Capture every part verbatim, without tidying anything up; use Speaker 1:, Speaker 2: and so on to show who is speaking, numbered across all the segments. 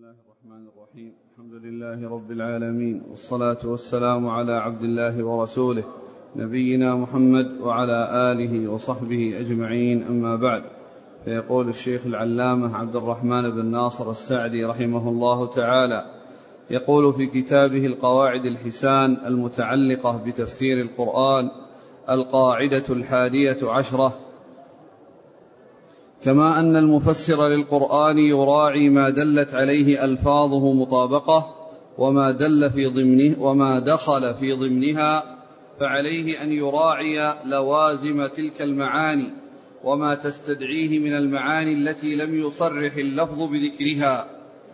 Speaker 1: الله الرحمن الرحيم. الحمد لله رب العالمين، والصلاة والسلام على عبد الله ورسوله نبينا محمد وعلى آله وصحبه أجمعين، أما بعد. فيقول الشيخ العلامة عبد الرحمن بن ناصر السعدي رحمه الله تعالى، يقول في كتابه القواعد الحسان المتعلقة بتفسير القرآن: القاعدة الحادية عشرة: كما أن المفسر للقرآن يراعي ما دلت عليه ألفاظه مطابقة وما دل في ضمنه وما دخل في ضمنها، فعليه أن يراعي لوازم تلك المعاني وما تستدعيه من المعاني التي لم يصرح اللفظ بذكرها.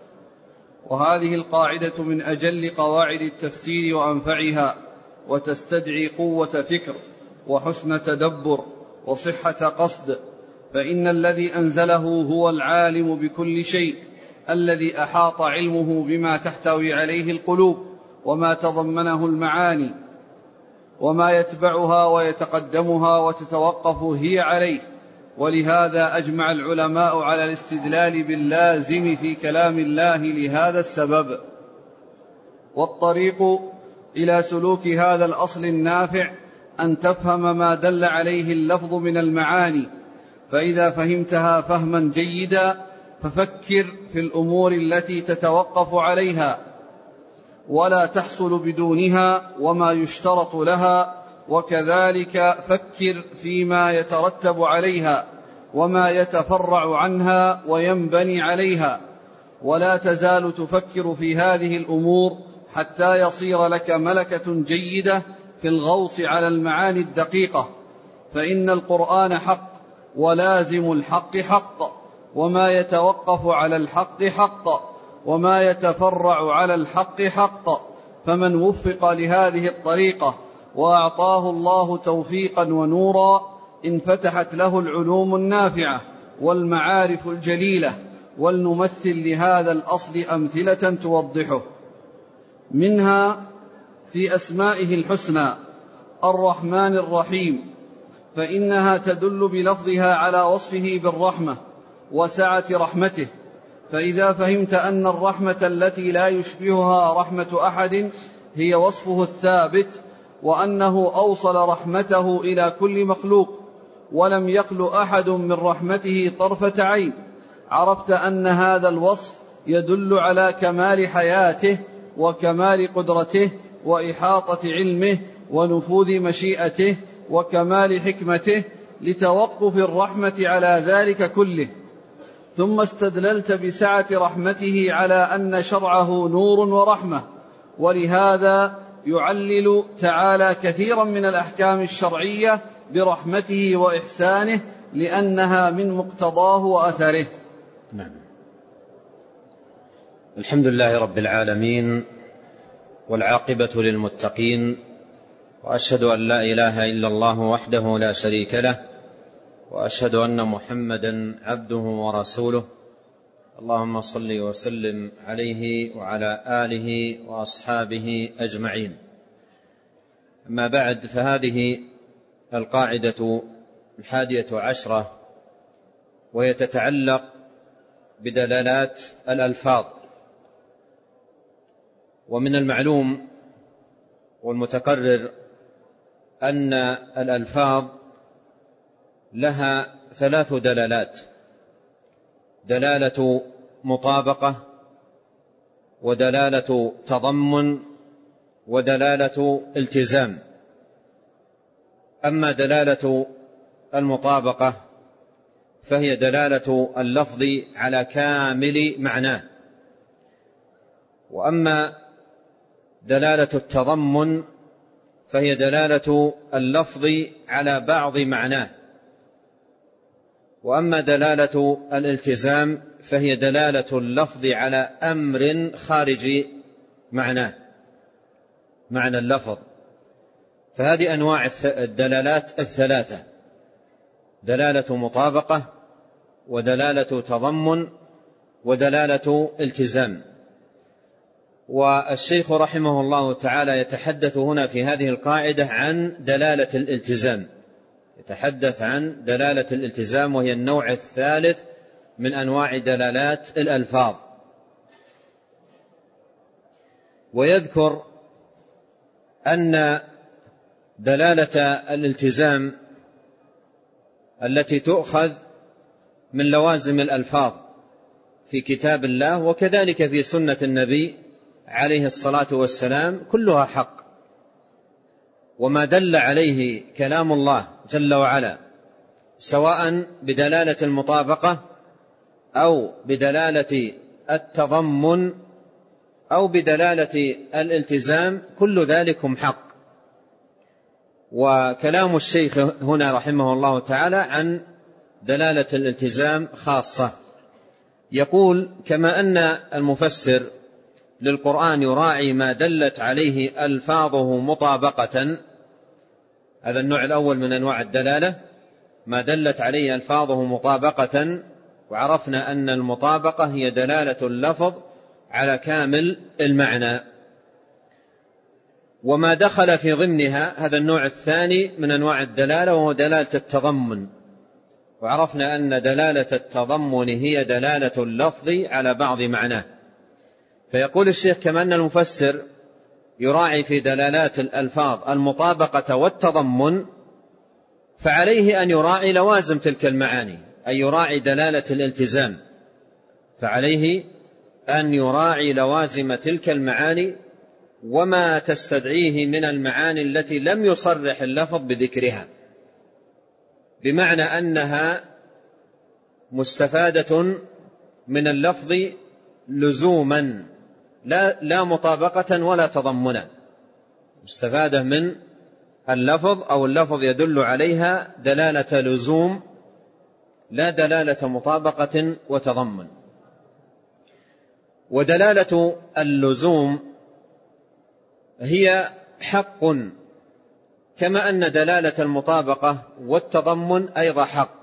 Speaker 1: وهذه القاعدة من أجل قواعد التفسير وأنفعها، وتستدعي قوة فكر وحسن تدبر وصحة قصد، فإن الذي أنزله هو العالم بكل شيء، الذي أحاط علمه بما تحتوي عليه القلوب وما تضمنه المعاني وما يتبعها ويتقدمها وتتوقف هي عليه. ولهذا أجمع العلماء على الاستدلال باللازم في كلام الله لهذا السبب. والطريق إلى سلوك هذا الأصل النافع أن تفهم ما دل عليه اللفظ من المعاني، فإذا فهمتها فهما جيدا ففكر في الأمور التي تتوقف عليها ولا تحصل بدونها وما يشترط لها، وكذلك فكر فيما يترتب عليها وما يتفرع عنها وينبني عليها، ولا تزال تفكر في هذه الأمور حتى يصير لك ملكة جيدة في الغوص على المعاني الدقيقة. فإن القرآن حق، ولازم الحق حق، وما يتوقف على الحق حق، وما يتفرع على الحق حق. فمن وفق لهذه الطريقة وأعطاه الله توفيقا ونورا انفتحت له العلوم النافعة والمعارف الجليلة. ولنمثل لهذا الأصل أمثلة توضحه. منها في أسمائه الحسنى الرحمن الرحيم، فإنها تدل بلفظها على وصفه بالرحمة وسعة رحمته. فإذا فهمت أن الرحمة التي لا يشبهها رحمة أحد هي وصفه الثابت، وأنه أوصل رحمته إلى كل مخلوق ولم يخل أحد من رحمته طرفة عين، عرفت أن هذا الوصف يدل على كمال حياته وكمال قدرته وإحاطة علمه ونفوذ مشيئته وكمال حكمته، لتوقف الرحمة على ذلك كله. ثم استدللت بسعة رحمته على أن شرعه نور ورحمة، ولهذا يعلل تعالى كثيرا من الأحكام الشرعية برحمته وإحسانه، لأنها من مقتضاه وأثره.
Speaker 2: نعم. الحمد لله رب العالمين، والعاقبة للمتقين، وأشهد أن لا إله إلا الله وحده لا شريك له، وأشهد أن محمدا عبده ورسوله. اللهم صل وسلم عليه وعلى آله وأصحابه أجمعين. أما بعد، فهذه القاعدة الحادية عشرة، وهي تتعلق بدلالات الألفاظ. ومن المعلوم والمتقرر أن الألفاظ لها ثلاث دلالات: دلالة مطابقة، ودلالة تضمن، ودلالة التزام. أما دلالة المطابقة فهي دلالة اللفظ على كامل معناه، وأما دلالة التضمن فهي دلالة اللفظ على بعض معناه، وأما دلالة الالتزام فهي دلالة اللفظ على أمر خارج معناه، معنى اللفظ. فهذه أنواع الدلالات الثلاثة: دلالة مطابقة، ودلالة تضمن، ودلالة التزام. والشيخ رحمه الله تعالى يتحدث هنا في هذه القاعدة عن دلالة الالتزام، يتحدث عن دلالة الالتزام، وهي النوع الثالث من أنواع دلالات الألفاظ. ويذكر أن دلالة الالتزام التي تؤخذ من لوازم الألفاظ في كتاب الله وكذلك في سنة النبي عليه الصلاة والسلام كلها حق، وما دل عليه كلام الله جل وعلا سواء بدلالة المطابقة أو بدلالة التضمن أو بدلالة الالتزام كل ذلكم حق. وكلام الشيخ هنا رحمه الله تعالى عن دلالة الالتزام خاصة، يقول: كما أن المفسر للقرآن يراعي ما دلت عليه ألفاظه مطابقة، هذا النوع الأول من أنواع الدلالة، ما دلت عليه ألفاظه مطابقة، وعرفنا أن المطابقة هي دلالة اللفظ على كامل المعنى. وما دخل في ضمنها هذا النوع الثاني من أنواع الدلالة وهو دلالة التضمن، وعرفنا أن دلالة التضمن هي دلالة اللفظ على بعض معناه. فيقول الشيخ: كما أن المفسر يراعي في دلالات الألفاظ المطابقة والتضمن، فعليه أن يراعي لوازم تلك المعاني، أي يراعي دلالة الالتزام، فعليه أن يراعي لوازم تلك المعاني وما تستدعيه من المعاني التي لم يصرح اللفظ بذكرها، بمعنى أنها مستفادة من اللفظ لزوما لا, لا مطابقة ولا تضمنا، مستفادة من اللفظ أو اللفظ يدل عليها دلالة لزوم لا دلالة مطابقة وتضمن. ودلالة اللزوم هي حق، كما أن دلالة المطابقة والتضمن أيضا حق،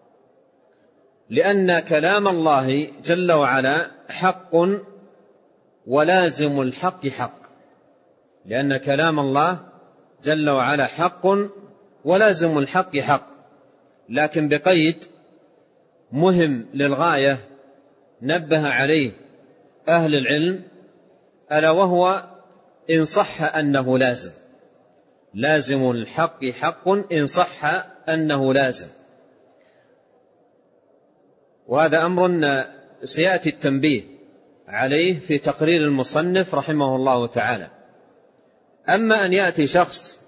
Speaker 2: لأن كلام الله جل وعلا حق ولازم الحق حق، لأن كلام الله جل وعلا حق ولازم الحق حق، لكن بقيد مهم للغاية نبه عليه أهل العلم، ألا وهو إن صح أنه لازم، لازم الحق حق إن صح أنه لازم. وهذا أمر سيأتي التنبيه عليه في تقرير المصنف رحمه الله تعالى. أما أن يأتي شخص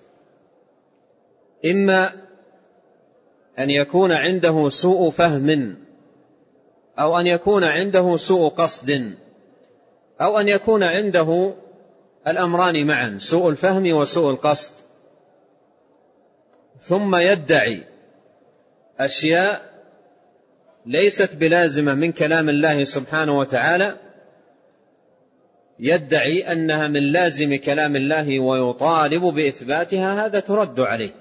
Speaker 2: إما أن يكون عنده سوء فهم أو أن يكون عنده سوء قصد أو أن يكون عنده الأمران معا، سوء الفهم وسوء القصد، ثم يدعي أشياء ليست بلازمة من كلام الله سبحانه وتعالى، يدعي أنها من لازم كلام الله ويطالب بإثباتها، هذا ترد عليه،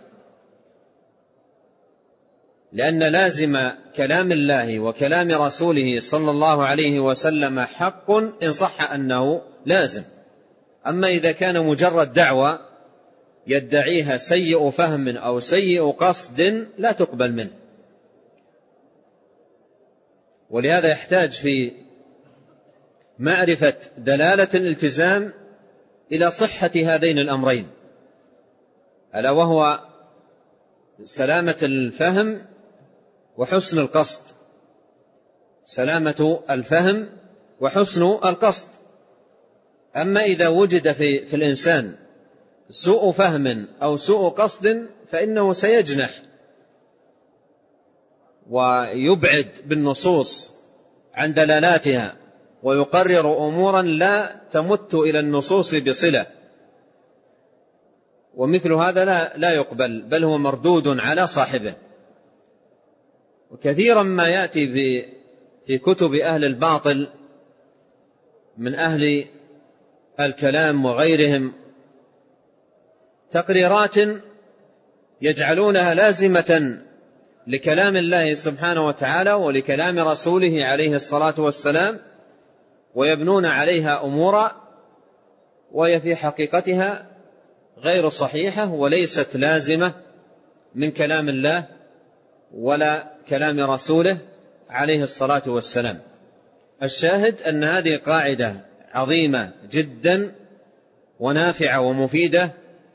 Speaker 2: لأن لازم كلام الله وكلام رسوله صلى الله عليه وسلم حق إن صح أنه لازم. أما إذا كان مجرد دعوة يدعيها سيء فهم أو سيء قصد لا تقبل منه. ولهذا يحتاج في معرفة دلالة الالتزام إلى صحة هذين الأمرين، ألا وهو سلامة الفهم وحسن القصد، سلامة الفهم وحسن القصد. أما إذا وجد في, في الإنسان سوء فهم أو سوء قصد فإنه سيجنح ويبعد بالنصوص عن دلالاتها ويقرر أمورا لا تمت إلى النصوص بصلة، ومثل هذا لا, لا يقبل، بل هو مردود على صاحبه. وكثيرا ما يأتي في, في كتب أهل الباطل من أهل الكلام وغيرهم تقريرات يجعلونها لازمة لكلام الله سبحانه وتعالى ولكلام رسوله عليه الصلاة والسلام، ويبنون عليها أمورا وهي في حقيقتها غير صحيحة وليست لازمة من كلام الله ولا كلام رسوله عليه الصلاة والسلام. الشاهد أن هذه قاعدة عظيمة جدا ونافعة ومفيدة،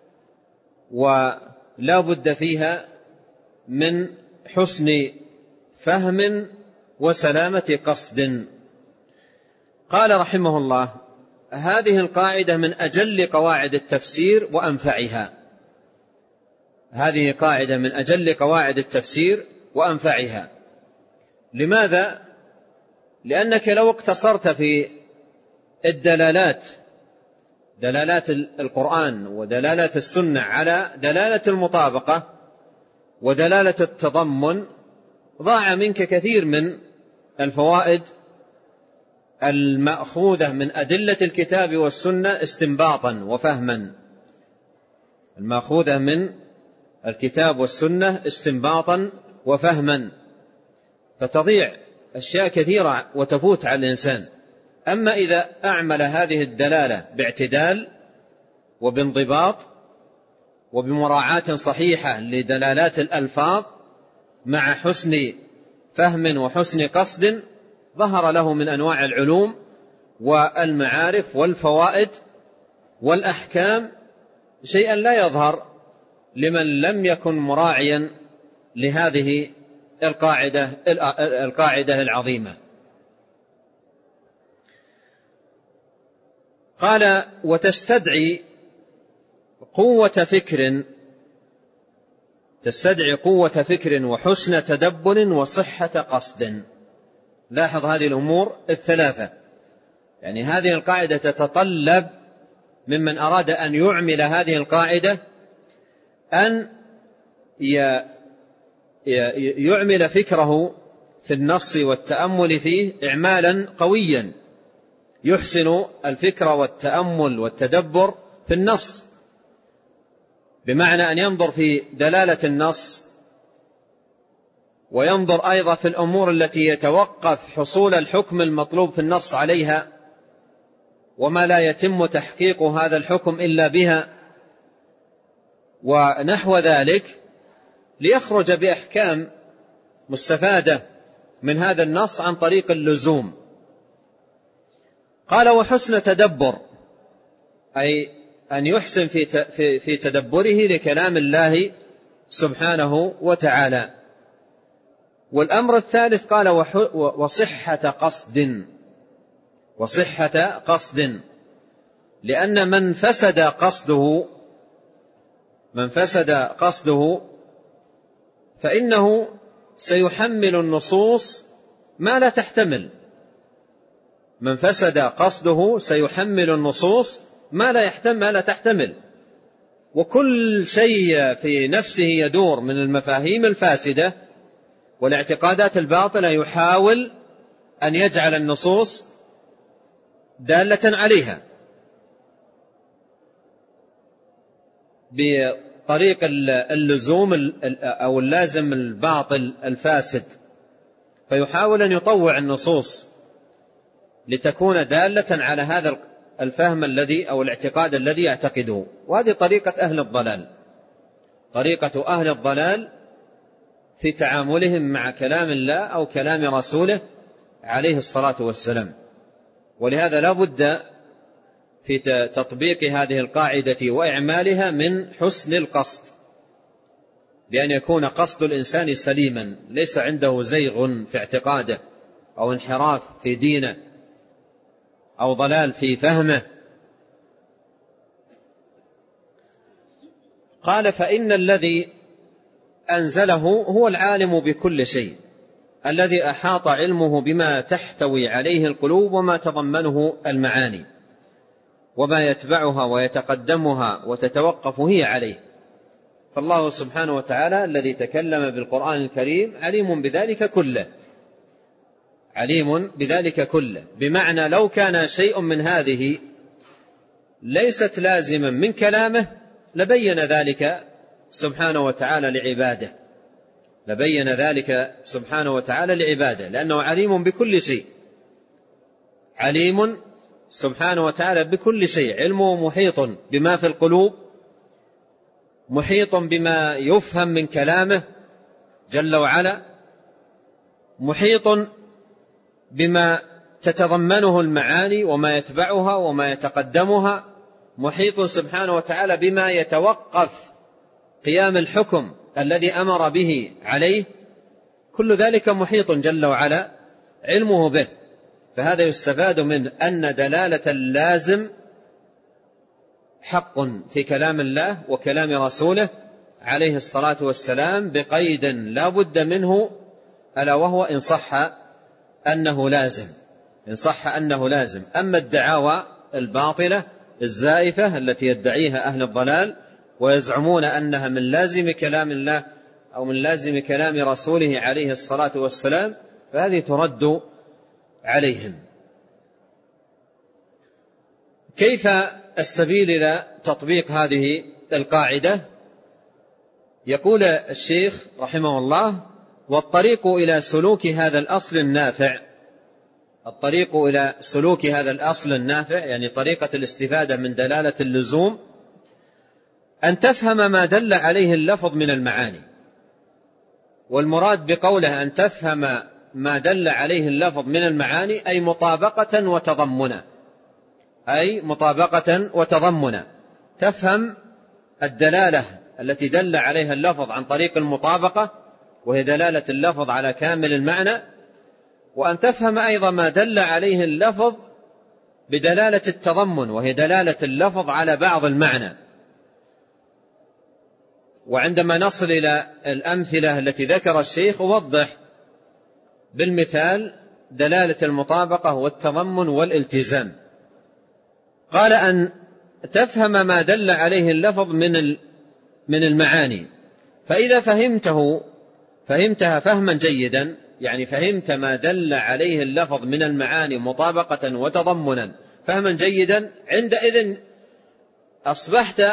Speaker 2: ولا بد فيها من حسن فهم وسلامة قصد. قال رحمه الله: هذه القاعدة من أجل قواعد التفسير وأنفعها. هذه قاعدة من أجل قواعد التفسير وأنفعها. لماذا؟ لأنك لو اقتصرت في الدلالات، دلالات القرآن ودلالات السنة، على دلالة المطابقة ودلالة التضمن، ضاع منك كثير من الفوائد المأخوذة من أدلة الكتاب والسنة استنباطا وفهما، المأخوذة من الكتاب والسنة استنباطا وفهما، فتضيع أشياء كثيرة وتفوت على الإنسان. أما إذا أعمل هذه الدلالة باعتدال وبانضباط وبمراعاة صحيحة لدلالات الألفاظ مع حسن فهم وحسن قصد، ظهر له من أنواع العلوم والمعارف والفوائد والأحكام شيئا لا يظهر لمن لم يكن مراعيا لهذه القاعدة القاعدة العظيمة. قال: وتستدعي قوة فكر تستدعي قوة فكر وحسن تدبر وصحة قصد. لاحظ هذه الأمور الثلاثة، يعني هذه القاعدة تتطلب ممن أراد أن يعمل هذه القاعدة أن يعمل فكره في النص والتأمل فيه إعمالا قويا، يحسن الفكر والتأمل والتدبر في النص، بمعنى أن ينظر في دلالة النص، وينظر أيضا في الأمور التي يتوقف حصول الحكم المطلوب في النص عليها، وما لا يتم تحقيق هذا الحكم إلا بها، ونحو ذلك، ليخرج بأحكام مستفادة من هذا النص عن طريق اللزوم. قال: وحسن تدبر، أي أن يحسن في في تدبره لكلام الله سبحانه وتعالى. والأمر الثالث قال: وصحة قصد وصحة قصد لأن من فسد قصده من فسد قصده فإنه سيحمل النصوص ما لا تحتمل. من فسد قصده سيحمل النصوص ما لا يحتمل ما لا تحتمل وكل شيء في نفسه يدور من المفاهيم الفاسدة والاعتقادات الباطلة يحاول أن يجعل النصوص دالة عليها بطريق اللزوم أو اللازم الباطل الفاسد، فيحاول أن يطوع النصوص لتكون دالة على هذا الفهم الذي أو الاعتقاد الذي يعتقده. وهذه طريقة أهل الضلال، طريقة أهل الضلال في تعاملهم مع كلام الله أو كلام رسوله عليه الصلاة والسلام. ولهذا لا بد في تطبيق هذه القاعدة وإعمالها من حسن القصد، بأن يكون قصد الإنسان سليما، ليس عنده زيغ في اعتقاده أو انحراف في دينه أو ضلال في فهمه. قال: فإن الذي أنزله هو العالم بكل شيء، الذي أحاط علمه بما تحتوي عليه القلوب وما تضمنه المعاني وما يتبعها ويتقدمها وتتوقف هي عليه. فالله سبحانه وتعالى الذي تكلم بالقرآن الكريم عليم بذلك كله، عليم بذلك كله، بمعنى لو كان شيء من هذه ليست لازما من كلامه لبين ذلك سبحانه وتعالى لعباده لبين ذلك سبحانه وتعالى لعباده لأنه عليم بكل شيء، عليم سبحانه وتعالى بكل شيء. علمه محيط بما في القلوب، محيط بما يفهم من كلامه جل وعلا، محيط بما تتضمنه المعاني وما يتبعها وما يتقدمها محيط سبحانه وتعالى بما يتوقف قيام الحكم الذي أمر به عليه، كل ذلك محيط جل وعلا علمه به. فهذا يستفاد منه أن دلالة اللازم حق في كلام الله وكلام رسوله عليه الصلاة والسلام بقيد لا بد منه، ألا وهو إن صح أنه لازم إن صح أنه لازم. أما الدعاوى الباطلة الزائفة التي يدعيها أهل الضلال ويزعمون أنها من لازم كلام الله أو من لازم كلام رسوله عليه الصلاة والسلام، فهذه ترد عليهم. كيف السبيل إلى تطبيق هذه القاعدة؟ يقول الشيخ رحمه الله: والطريق إلى سلوك هذا الأصل النافع الطريق إلى سلوك هذا الأصل النافع يعني طريقة الاستفادة من دلالة اللزوم، أن تفهم ما دل عليه اللفظ من المعاني. والمراد بقوله أن تفهم ما دل عليه اللفظ من المعاني أي مطابقة وتضمنا أي مطابقة وتضمنا تفهم الدلالة التي دل عليها اللفظ عن طريق المطابقة، وهي دلالة اللفظ على كامل المعنى، وأن تفهم أيضا ما دل عليه اللفظ بدلالة التضمن، وهي دلالة اللفظ على بعض المعنى. وعندما نصل إلى الأمثلة التي ذكر الشيخ وضح بالمثال دلالة المطابقة والتضمن والالتزام. قال أن تفهم ما دل عليه اللفظ من من المعاني، فإذا فهمته فهمتها فهما جيدا، يعني فهمت ما دل عليه اللفظ من المعاني مطابقة وتضمنا فهما جيدا، عندئذ أصبحت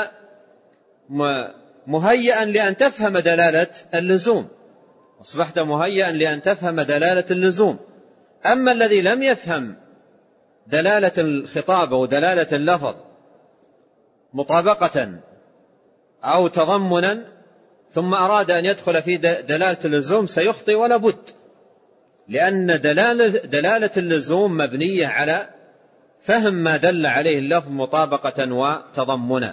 Speaker 2: مهيئا لأن تفهم دلالة اللزوم أصبحت مهيئا لأن تفهم دلالة اللزوم. أما الذي لم يفهم دلالة الخطاب ودلالة اللفظ مطابقة أو تضمنا ثم أراد أن يدخل في دلالة اللزوم سيخطئ ولا بد، لأن دلالة, دلالة اللزوم مبنية على فهم ما دل عليه اللفظ مطابقة وتضمنا.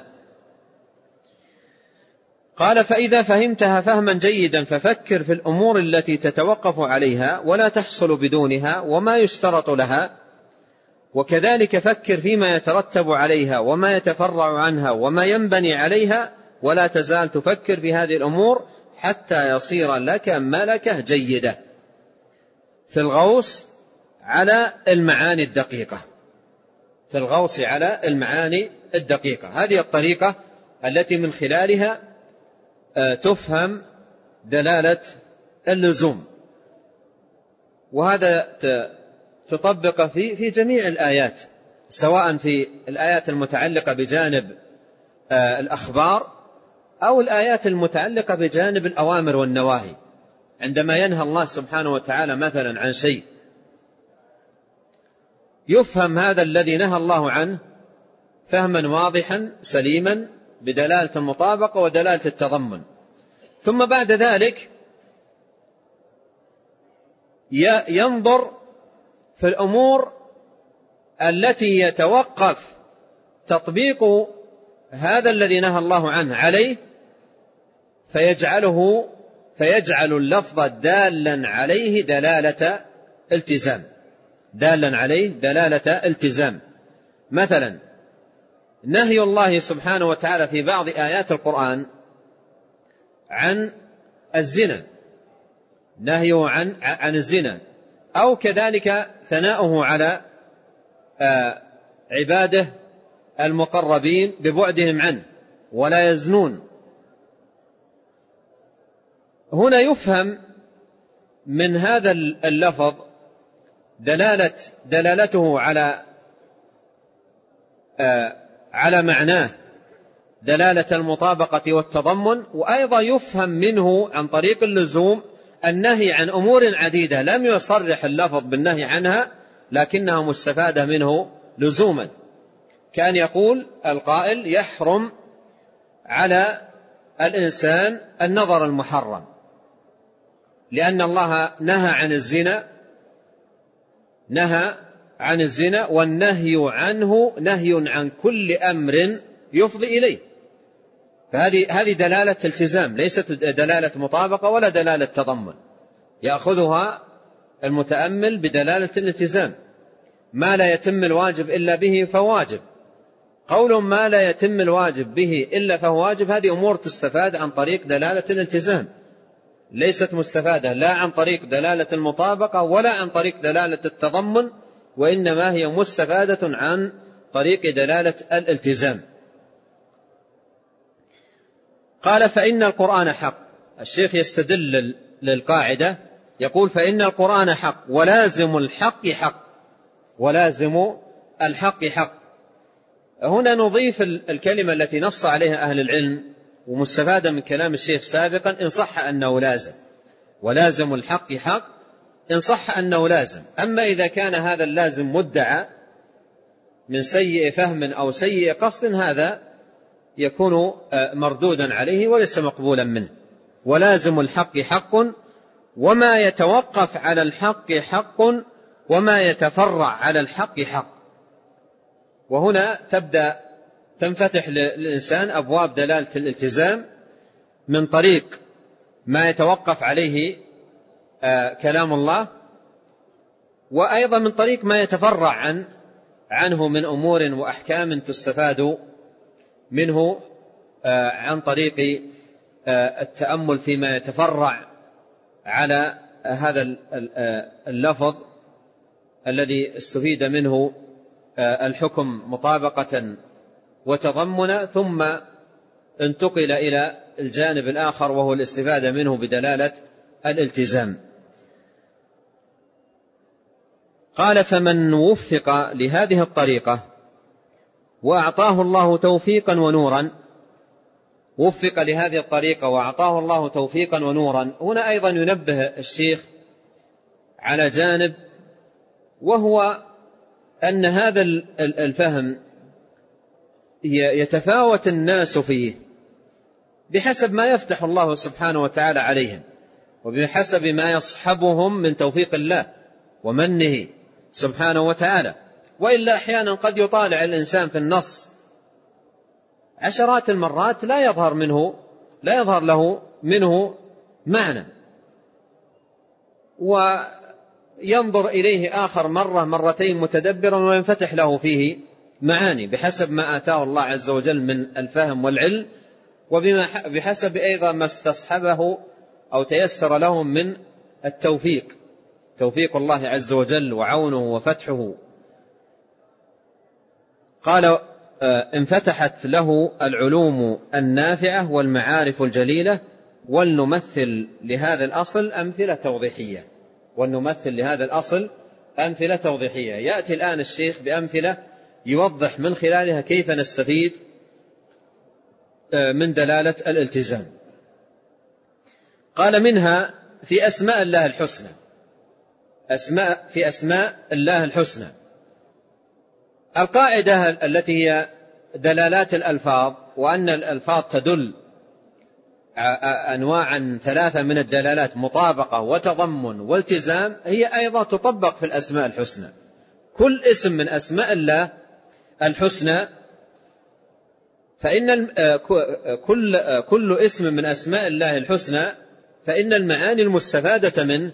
Speaker 2: قال: فإذا فهمتها فهما جيدا ففكر في الأمور التي تتوقف عليها ولا تحصل بدونها وما يشترط لها، وكذلك فكر فيما يترتب عليها وما يتفرع عنها وما ينبني عليها، ولا تزال تفكر في هذه الأمور حتى يصير لك ملكة جيدة في الغوص على المعاني الدقيقة في الغوص على المعاني الدقيقة. هذه الطريقة التي من خلالها تفهم دلالة اللزوم، وهذا تطبق في في جميع الآيات، سواء في الآيات المتعلقة بجانب الأخبار أو الآيات المتعلقة بجانب الأوامر والنواهي. عندما ينهى الله سبحانه وتعالى مثلا عن شيء يفهم هذا الذي نهى الله عنه فهما واضحا سليما بدلالة المطابقة ودلالة التضمن، ثم بعد ذلك ينظر في الأمور التي يتوقف تطبيق هذا الذي نهى الله عنه عليه فيجعله فيجعل اللفظ دالا عليه دلالة التزام دالا عليه دلالة التزام. مثلا نهي الله سبحانه وتعالى في بعض آيات القرآن عن الزنا، نهيه عن عن الزنا، أو كذلك ثناؤه على عباده المقربين ببعدهم عنه ولا يزنون. هنا يفهم من هذا اللفظ دلالة دلالته على على معناه دلالة المطابقة والتضمن، وأيضا يفهم منه عن طريق اللزوم النهي عن أمور عديدة لم يصرح اللفظ بالنهي عنها لكنها مستفادة منه لزوما، كان يقول القائل: يحرم على الإنسان النظر المحرم، لأن الله نهى عن الزنا نهى عن الزنا، والنهي عنه نهي عن كل أمر يفضي إليه. فهذه هذه دلالة التزام، ليست دلالة مطابقة ولا دلالة تضمن. يأخذها المتأمل بدلالة الالتزام. ما لا يتم الواجب إلا به فواجب. قول ما لا يتم الواجب به إلا فهو واجب، هذه أمور تستفاد عن طريق دلالة الالتزام، ليست مستفادة لا عن طريق دلالة المطابقة ولا عن طريق دلالة التضمن، وإنما هي مستفادة عن طريق دلالة الالتزام. قال فإن القرآن حق. الشيخ يستدل للقاعدة، يقول فإن القرآن حق ولازم الحق حق، ولازم الحق حق. هنا نضيف الكلمة التي نص عليها أهل العلم ومستفادة من كلام الشيخ سابقا، إن صح أنه لازم، ولازم الحق حق إن صح أنه لازم. أما إذا كان هذا اللازم مدعى من سيء فهم أو سيء قصد، هذا يكون مردودا عليه وليس مقبولا منه. ولازم الحق حق، وما يتوقف على الحق حق، وما يتفرع على الحق حق. وهنا تبدأ تنفتح للإنسان أبواب دلالة الالتزام من طريق ما يتوقف عليه كلام الله، وأيضا من طريق ما يتفرع عن عنه من أمور وأحكام تستفاد منه عن طريق التأمل فيما يتفرع على هذا اللفظ الذي استفيد منه الحكم مطابقة وتضمنا، ثم انتقل إلى الجانب الآخر وهو الاستفادة منه بدلالة الالتزام. قال فمن وفق لهذه الطريقة وأعطاه الله توفيقا ونورا، وفق لهذه الطريقة وأعطاه الله توفيقا ونورا. هنا أيضا ينبه الشيخ على جانب، وهو أن هذا الفهم يتفاوت الناس فيه بحسب ما يفتح الله سبحانه وتعالى عليهم، وبحسب ما يصحبهم من توفيق الله ومنه سبحانه وتعالى. وإلا أحيانا قد يطالع الإنسان في النص عشرات المرات لا يظهر منه لا يظهر له منه معنى، وينظر إليه آخر مرة مرتين متدبرا وينفتح له فيه معاني بحسب ما آتاه الله عز وجل من الفهم والعلم، وبحسب أيضا ما استصحبه أو تيسر لهم من التوفيق، توفيق الله عز وجل وعونه وفتحه. قال انفتحت له العلوم النافعة والمعارف الجليلة، ولنمثل لهذا الأصل أمثلة توضيحية، ولنمثل لهذا الأصل أمثلة توضيحية. يأتي الآن الشيخ بأمثلة يوضح من خلالها كيف نستفيد من دلالة الالتزام. قال منها في أسماء الله الحسنى، أسماء في أسماء الله الحسنى. القاعدة التي هي دلالات الألفاظ، وأن الألفاظ تدل أنواعا ثلاثة من الدلالات، مطابقة وتضمن والتزام، هي أيضا تطبق في الأسماء الحسنى. كل اسم من أسماء الله الحسنى، فإن كل كل اسم من أسماء الله الحسنى فإن المعاني المستفادة منه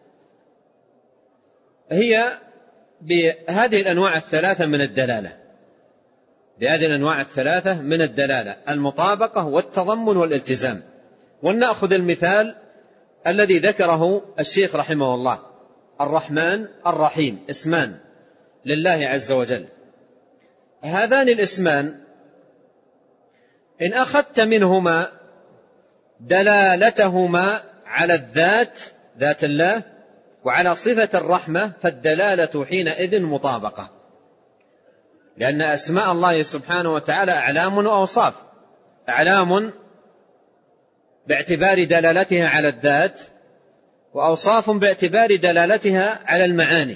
Speaker 2: هي بهذه الأنواع الثلاثة من الدلالة، بهذه الأنواع الثلاثة من الدلالة، المطابقة والتضمن والالتزام. ولنأخذ المثال الذي ذكره الشيخ رحمه الله، الرحمن الرحيم، اسمان لله عز وجل. هذان الاسمان إن أخذت منهما دلالتهما على الذات، ذات الله، وعلى صفة الرحمة، فالدلالة حينئذ مطابقة، لأن أسماء الله سبحانه وتعالى أعلام وأوصاف، أعلام باعتبار دلالتها على الذات، وأوصاف باعتبار دلالتها على المعاني.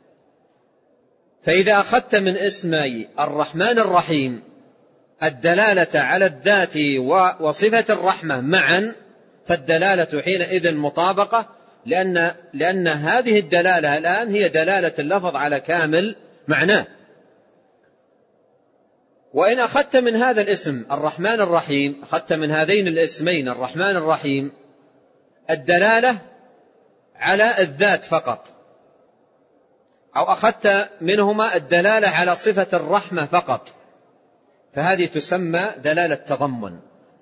Speaker 2: فإذا أخذت من اسمي الرحمن الرحيم الدلالة على الذات وصفة الرحمة معا، فالدلالة حينئذ مطابقة، لأن, لأن هذه الدلالة الآن هي دلالة اللفظ على كامل معناه. وإن أخذت من هذا الاسم الرحمن الرحيم، أخذت من هذين الاسمين الرحمن الرحيم الدلالة على الذات فقط، أو أخذت منهما الدلالة على صفة الرحمة فقط، فهذه تسمى دلالة تضمن،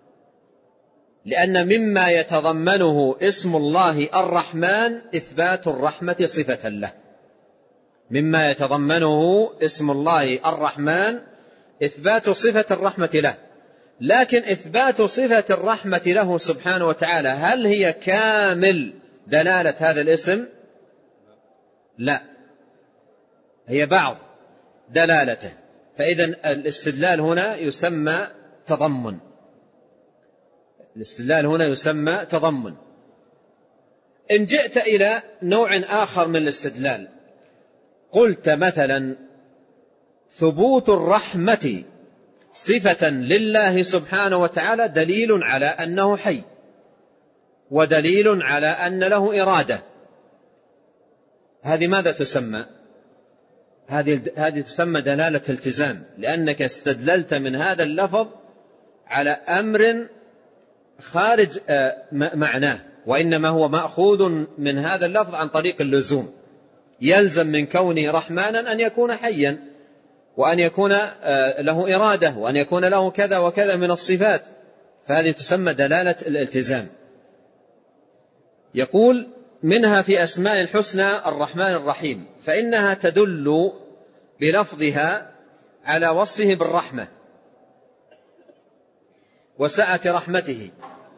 Speaker 2: لأن مما يتضمنه اسم الله الرحمن إثبات الرحمة صفة له. مما يتضمنه اسم الله الرحمن إثبات صفة الرحمة له. لكن إثبات صفة الرحمة له سبحانه وتعالى هل هي كامل دلالة هذا الاسم؟ لا، هي بعض دلالته. فإذن الاستدلال هنا يسمى تضمن. الاستدلال هنا يسمى تضمن. إن جئت إلى نوع آخر من الاستدلال، قلت مثلا ثبوت الرحمة صفة لله سبحانه وتعالى دليل على أنه حي، ودليل على أن له إرادة. هذه ماذا تسمى؟ هذه هذه تسمى دلالة التزام، لأنك استدللت من هذا اللفظ على أمر خارج معناه، وإنما هو مأخوذ من هذا اللفظ عن طريق اللزوم. يلزم من كونه رحمانا أن يكون حيا، وأن يكون له إرادة، وأن يكون له كذا وكذا من الصفات، فهذه تسمى دلالة الالتزام. يقول منها في أسماء الحسنى الرحمن الرحيم، فإنها تدل بلفظها على وصفه بالرحمة وسعة رحمته.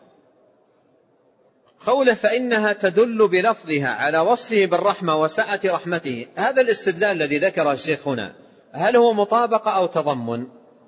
Speaker 2: قوله فإنها تدل بلفظها على وصفه بالرحمة وسعة رحمته، هذا الاستدلال الذي ذكره الشيخ هنا هل هو مطابقة أو تضمن؟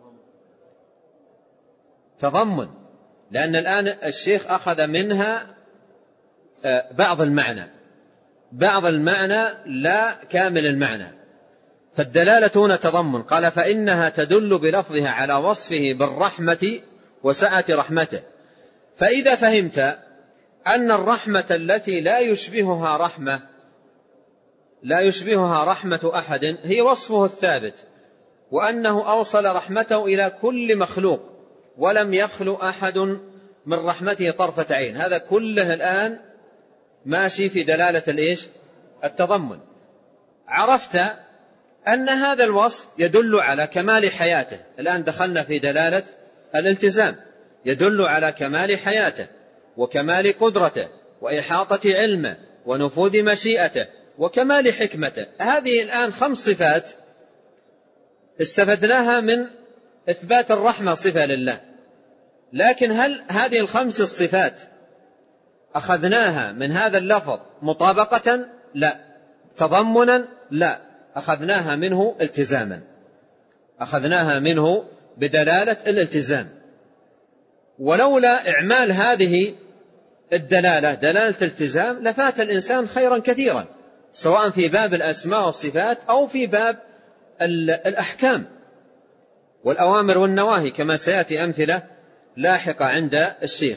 Speaker 2: تضمن، لأن الآن الشيخ أخذ منها بعض المعنى، بعض المعنى لا كامل المعنى، فالدلالة هنا تضمن. قال فإنها تدل بلفظها على وصفه بالرحمة وسعة رحمته. فإذا فهمت أن الرحمة التي لا يشبهها رحمة لا يشبهها رحمة أحد هي وصفه الثابت، وأنه أوصل رحمته إلى كل مخلوق ولم يخلو أحد من رحمته طرفة عين، هذا كله الآن ماشي في دلالة الإيش؟ التضمن. عرفت أن هذا الوصف يدل على كمال حياته. الآن دخلنا في دلالة الالتزام، يدل على كمال حياته وكمال قدرته وإحاطة علمه ونفوذ مشيئته وكمال حكمته. هذه الآن خمس صفات استفدناها من إثبات الرحمة صفة لله، لكن هل هذه الخمس الصفات أخذناها من هذا اللفظ مطابقة؟ لا. تضمنا؟ لا. أخذناها منه التزاما، أخذناها منه بدلالة الالتزام. ولولا إعمال هذه الدلالة دلالة الالتزام لفات الإنسان خيرا كثيرا، سواء في باب الأسماء والصفات أو في باب الأحكام والأوامر والنواهي، كما سيأتي أمثلة لاحقة عند الشيخ.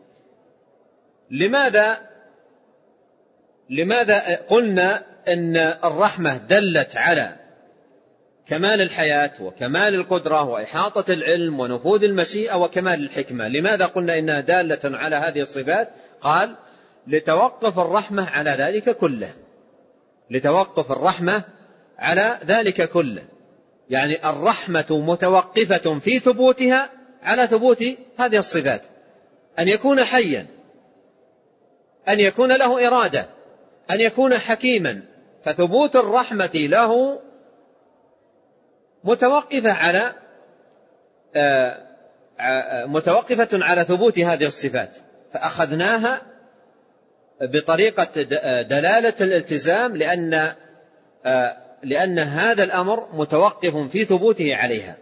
Speaker 2: لماذا لماذا قلنا أن الرحمة دلت على كمال الحياة وكمال القدرة وإحاطة العلم ونفوذ المشيئة وكمال الحكمة؟ لماذا قلنا إنها دالة على هذه الصفات؟ قال لتوقف الرحمة على ذلك كله، لتوقف الرحمة على ذلك كله، يعني الرحمة متوقفة في ثبوتها على ثبوت هذه الصفات، أن يكون حيا، أن يكون له إرادة، أن يكون حكيما. فثبوت الرحمة له متوقفة على متوقفة على ثبوت هذه الصفات، فأخذناها بطريقة دلالة الالتزام، لأن لأن هذا الأمر متوقف في ثبوته عليها.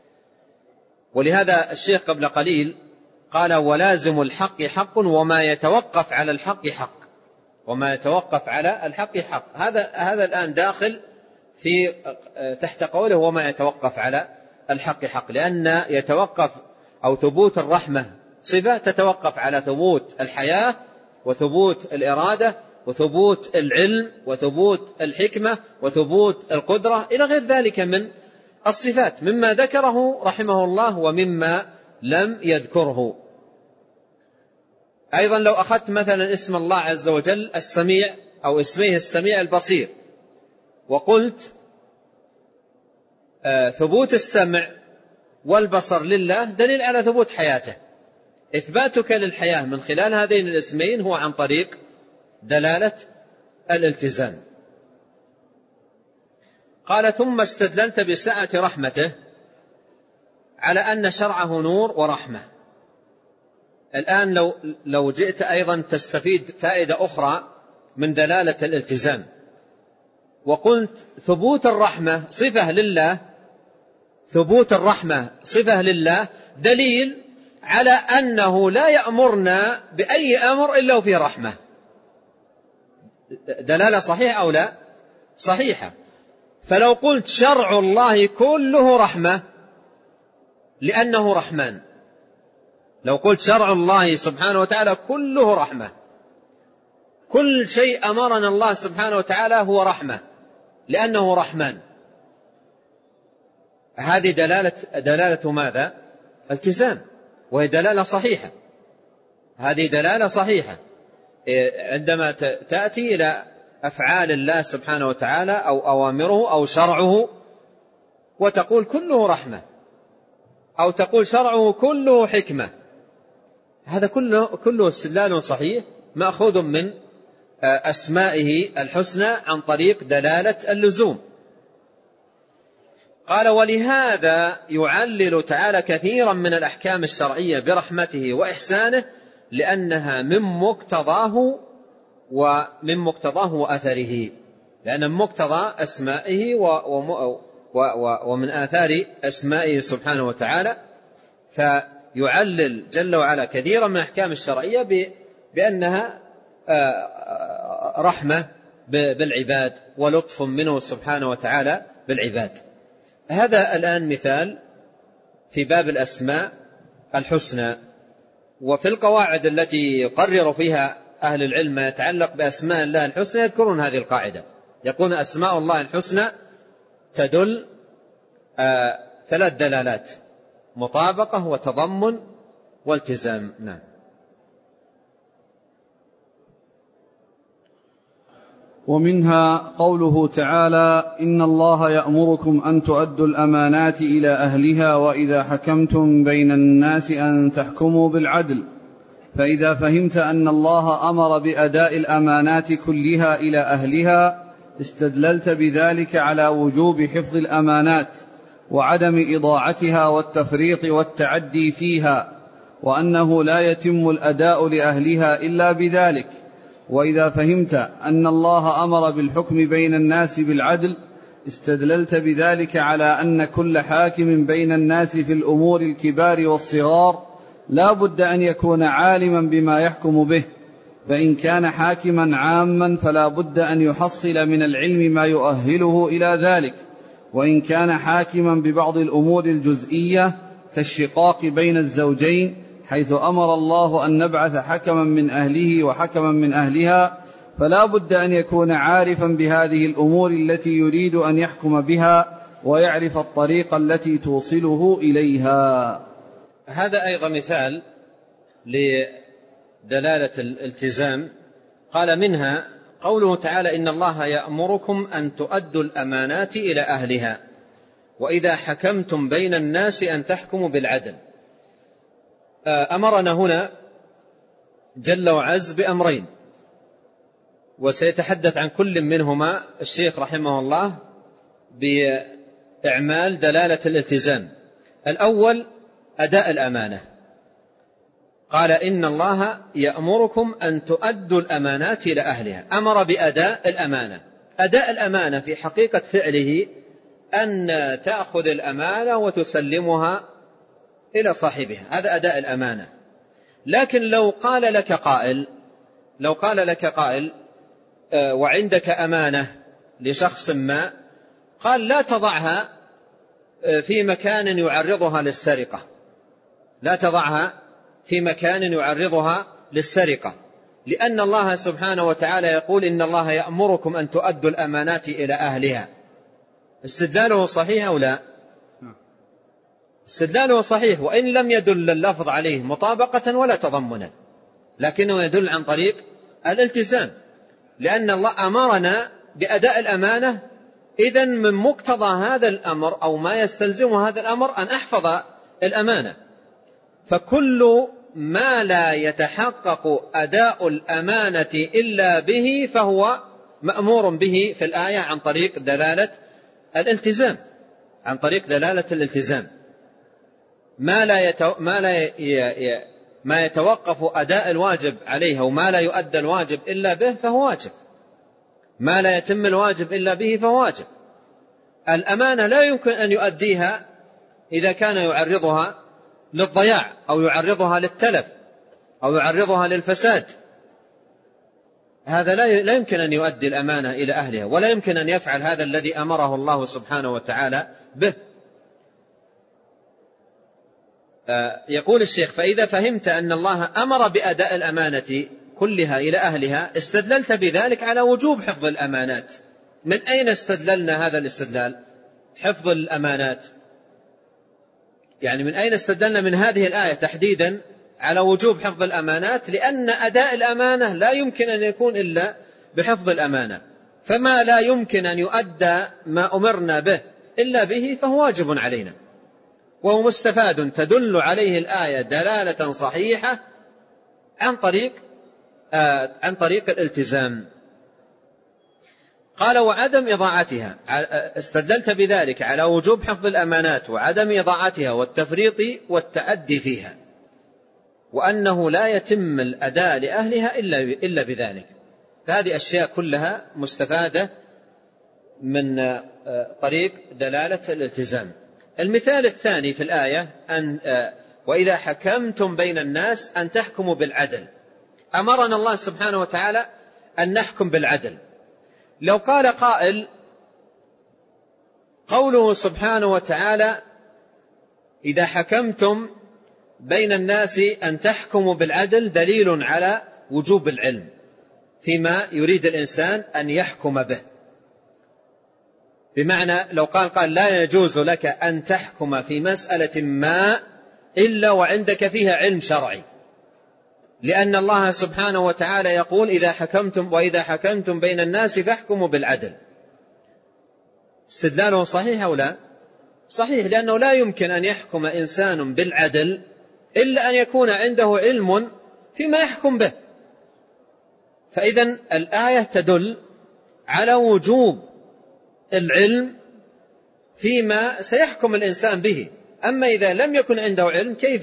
Speaker 2: ولهذا الشيخ قبل قليل قال ولازم الحق حق وما يتوقف على الحق حق، وما يتوقف على الحق حق. هذا هذا الآن داخل في تحت قوله وما يتوقف على الحق حق، لأن يتوقف أو ثبوت الرحمة صفة تتوقف على ثبوت الحياة وثبوت الإرادة وثبوت العلم وثبوت الحكمة وثبوت القدرة إلى غير ذلك من الصفات، مما ذكره رحمه الله ومما لم يذكره. أيضا لو أخذت مثلا اسم الله عز وجل السميع أو اسميه السميع البصير، وقلت آه ثبوت السمع والبصر لله دليل على ثبوت حياته، إثباتك للحياة من خلال هذين الاسمين هو عن طريق دلالة الالتزام. قال ثم استدللت بسعة رحمته على أن شرعه نور ورحمة. الآن لو, لو جئت أيضا تستفيد فائدة أخرى من دلالة الالتزام، وقلت ثبوت الرحمة صفة لله، ثبوت الرحمة صفة لله دليل على أنه لا يأمرنا بأي أمر إلا وفيه رحمة. دلالة صحيحة أو لا؟ صحيحة. فلو قلت شرع الله كله رحمة لأنه رحمن، لو قلت شرع الله سبحانه وتعالى كله رحمة، كل شيء أمرنا الله سبحانه وتعالى هو رحمة لأنه رحمن، هذه دلالة, دلالة ماذا؟ التزام، وهي دلالة صحيحة. هذه دلالة صحيحة عندما تأتي إلى أفعال الله سبحانه وتعالى أو أوامره أو شرعه وتقول كله رحمة، أو تقول شرعه كله حكمة، هذا كله, كله استدلال صحيح مأخوذ من أسمائه الحسنى عن طريق دلالة اللزوم. قال ولهذا يعلل تعالى كثيرا من الأحكام الشرعية برحمته وإحسانه لأنها من مقتضاه ومن مقتضاه وأثره، لأن من مقتضى أسمائه ومن آثار أسمائه سبحانه وتعالى، فيعلل جل وعلا كثيرا من الأحكام الشرعية بأنها رحمة بالعباد ولطف منه سبحانه وتعالى بالعباد. هذا الآن مثال في باب الأسماء الحسنى. وفي القواعد التي يقرر فيها أهل العلم ما يتعلق بأسماء الله الحسنى يذكرون هذه القاعدة، يقول أسماء الله الحسنى تدل آه ثلاث دلالات: مطابقة وتضمن والتزام. نعم.
Speaker 1: ومنها قوله تعالى: إن الله يأمركم أن تؤدوا الأمانات إلى أهلها وإذا حكمتم بين الناس أن تحكموا بالعدل. فإذا فهمت أن الله أمر بأداء الأمانات كلها إلى أهلها استدللت بذلك على وجوب حفظ الأمانات وعدم إضاعتها والتفريط والتعدي فيها، وأنه لا يتم الأداء لأهلها إلا بذلك. وإذا فهمت أن الله أمر بالحكم بين الناس بالعدل استدللت بذلك على أن كل حاكم بين الناس في الأمور الكبار والصغار لا بد أن يكون عالما بما يحكم به، فإن كان حاكما عاما فلا بد أن يحصل من العلم ما يؤهله إلى ذلك، وإن كان حاكما ببعض الأمور الجزئية كالشقاق بين الزوجين حيث أمر الله أن نبعث حكما من أهله وحكما من أهلها فلا بد أن يكون عارفا بهذه الأمور التي يريد أن يحكم بها ويعرف الطريق التي توصله إليها.
Speaker 2: هذا أيضا مثال لدلالة الالتزام. قال منها قوله تعالى: إن الله يأمركم أن تؤدوا الأمانات إلى أهلها وإذا حكمتم بين الناس أن تحكموا بالعدل. أمرنا هنا جل وعز بأمرين، وسيتحدث عن كل منهما الشيخ رحمه الله بإعمال دلالة الالتزام. الأول أداء الأمانة، قال: إن الله يأمركم أن تؤدوا الأمانات إلى أهلها. أمر بأداء الأمانة. أداء الأمانة في حقيقة فعله أن تأخذ الأمانة وتسلمها إلى صاحبها، هذا أداء الأمانة. لكن لو قال لك قائل لو قال لك قائل وعندك أمانة لشخص ما، قال: لا تضعها في مكان يعرضها للسرقة، لا تضعها في مكان يعرضها للسرقة، لأن الله سبحانه وتعالى يقول إن الله يأمركم أن تؤدوا الأمانات إلى أهلها. استدلاله صحيح أو لا؟ استدلاله صحيح، وإن لم يدل اللفظ عليه مطابقة ولا تضمنا، لكنه يدل عن طريق الالتزام، لأن الله أمرنا بأداء الأمانة. إذن من مقتضى هذا الأمر أو ما يستلزم هذا الأمر أن أحفظ الأمانة. فكل ما لا يتحقق أداء الأمانة إلا به فهو مأمور به في الآية عن طريق دلالة الالتزام، عن طريق دلالة الالتزام. ما لا يتو... ما لا ي... ما يتوقف أداء الواجب عليه وما لا يؤدى الواجب إلا به فهو واجب، ما لا يتم الواجب إلا به فهو واجب. الأمانة لا يمكن أن يؤديها إذا كان يعرضها للضياع أو يعرضها للتلف أو يعرضها للفساد. هذا لا يمكن أن يؤدي الأمانة إلى أهلها، ولا يمكن أن يفعل هذا الذي أمره الله سبحانه وتعالى به. يقول الشيخ: فإذا فهمت أن الله أمر بأداء الأمانة كلها إلى أهلها استدللت بذلك على وجوب حفظ الأمانات. من أين استدللنا هذا الاستدلال؟ حفظ الأمانات، يعني من أين استدلنا من هذه الآية تحديدا على وجوب حفظ الأمانات؟ لأن أداء الأمانة لا يمكن أن يكون إلا بحفظ الأمانة، فما لا يمكن أن يؤدى ما أمرنا به إلا به فهو واجب علينا، وهو مستفاد تدل عليه الآية دلالة صحيحة عن طريق آه عن طريق الالتزام. قال: وعدم إضاعتها، استدلت بذلك على وجوب حفظ الأمانات وعدم إضاعتها والتفريط والتعدي فيها، وأنه لا يتم الأداء لأهلها إلا إلا بذلك. فهذه أشياء كلها مستفادة من طريق دلالة الالتزام. المثال الثاني في الآية أن وإذا حكمتم بين الناس أن تحكموا بالعدل. أمرنا الله سبحانه وتعالى أن نحكم بالعدل. لو قال قائل: قوله سبحانه وتعالى إذا حكمتم بين الناس أن تحكموا بالعدل دليل على وجوب العلم فيما يريد الإنسان أن يحكم به. بمعنى لو قال قال لا يجوز لك أن تحكم في مسألة ما إلا وعندك فيها علم شرعي، لأن الله سبحانه وتعالى يقول إذا حكمتم وإذا حكمتم بين الناس فاحكموا بالعدل. استدلاله صحيح أو لا؟ صحيح، لأنه لا يمكن أن يحكم إنسان بالعدل إلا أن يكون عنده علم فيما يحكم به. فإذن الآية تدل على وجوب العلم فيما سيحكم الإنسان به. أما إذا لم يكن عنده علم كيف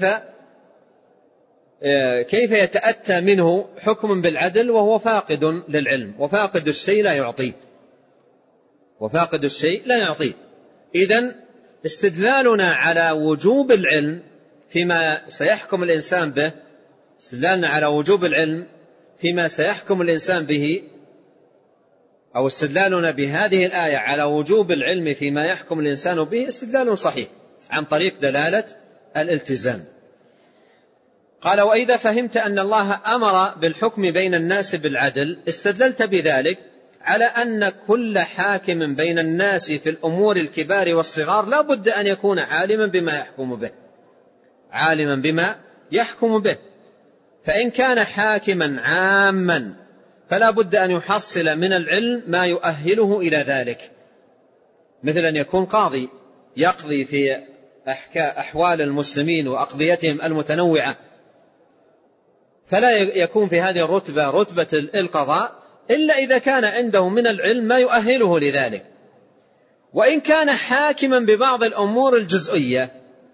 Speaker 2: كيف يتأتى منه حكم بالعدل وهو فاقد للعلم؟ وفاقد الشيء لا يعطيه، وفاقد الشيء لا يعطيه. إذن استدلالنا على وجوب العلم فيما سيحكم الإنسان به، استدلالنا على وجوب العلم فيما سيحكم الإنسان به، أو استدلالنا بهذه الآية على وجوب العلم فيما يحكم الإنسان به استدلال صحيح عن طريق دلالة الالتزام. قال: وإذا فهمت أن الله أمر بالحكم بين الناس بالعدل استدللت بذلك على أن كل حاكم بين الناس في الأمور الكبار والصغار لا بد أن يكون عالما بما يحكم به، عالما بما يحكم به. فإن كان حاكما عاما فلا بد أن يحصل من العلم ما يؤهله إلى ذلك، مثل أن يكون قاضي يقضي في أحوال المسلمين وأقضيتهم المتنوعة، فلا يكون في هذه الرتبة رتبة القضاء إلا إذا كان عنده من العلم ما يؤهله لذلك. وإن كان حاكما ببعض الأمور الجزئية،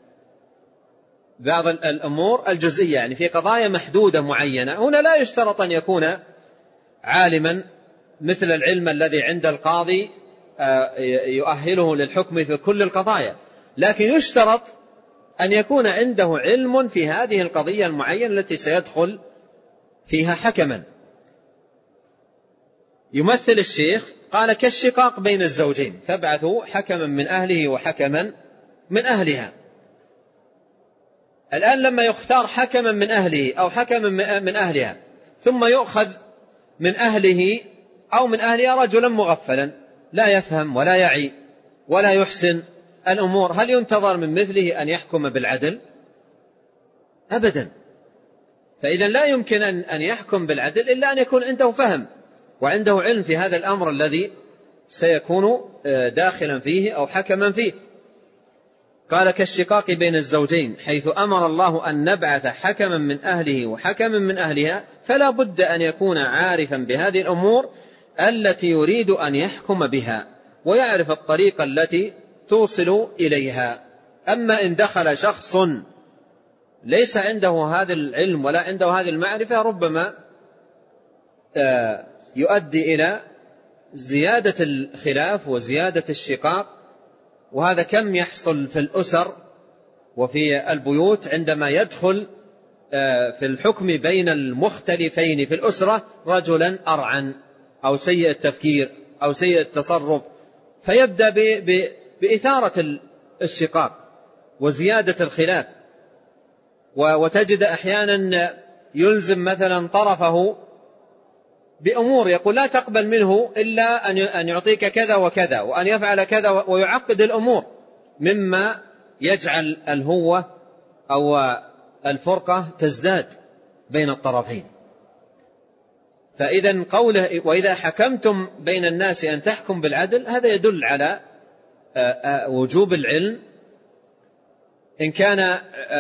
Speaker 2: بعض الأمور الجزئية يعني في قضايا محدودة معينة، هنا لا يشترط أن يكون عالما مثل العلم الذي عند القاضي يؤهله للحكم في كل القضايا، لكن يشترط أن يكون عنده علم في هذه القضية المعينة التي سيدخل فيها حكما. يمثل الشيخ قال: كالشقاق بين الزوجين فابعثوا حكما من أهله وحكما من أهلها. الآن لما يختار حكما من أهله أو حكما من أهلها ثم يؤخذ من أهله أو من أهلها رجلا مغفلا لا يفهم ولا يعي ولا يحسن الأمور، هل ينتظر من مثله أن يحكم بالعدل؟ أبدا. فإذا لا يمكن أن يحكم بالعدل إلا أن يكون عنده فهم وعنده علم في هذا الأمر الذي سيكون داخلا فيه أو حكما فيه. قال كالشقاق بين الزوجين، حيث أمر الله أن نبعث حكما من أهله وحكما من أهلها، فلا بد أن يكون عارفا بهذه الأمور التي يريد أن يحكم بها ويعرف الطريقة التي توصل إليها. أما إن دخل شخص ليس عنده هذا العلم ولا عنده هذه المعرفة ربما يؤدي إلى زيادة الخلاف وزيادة الشقاق، وهذا كم يحصل في الأسر وفي البيوت عندما يدخل في الحكم بين المختلفين في الأسرة رجلا أرعن أو سيء التفكير أو سيء التصرف، فيبدأ بإثارة الشقاق وزيادة الخلاف. وتجد أحيانا يلزم مثلا طرفه بأمور يقول لا تقبل منه إلا أن يعطيك كذا وكذا وأن يفعل كذا، ويعقد الأمور مما يجعل الهوة أو الفرقة تزداد بين الطرفين. فإذا قوله وإذا حكمتم بين الناس أن تحكم بالعدل، هذا يدل على وجوب العلم إن كان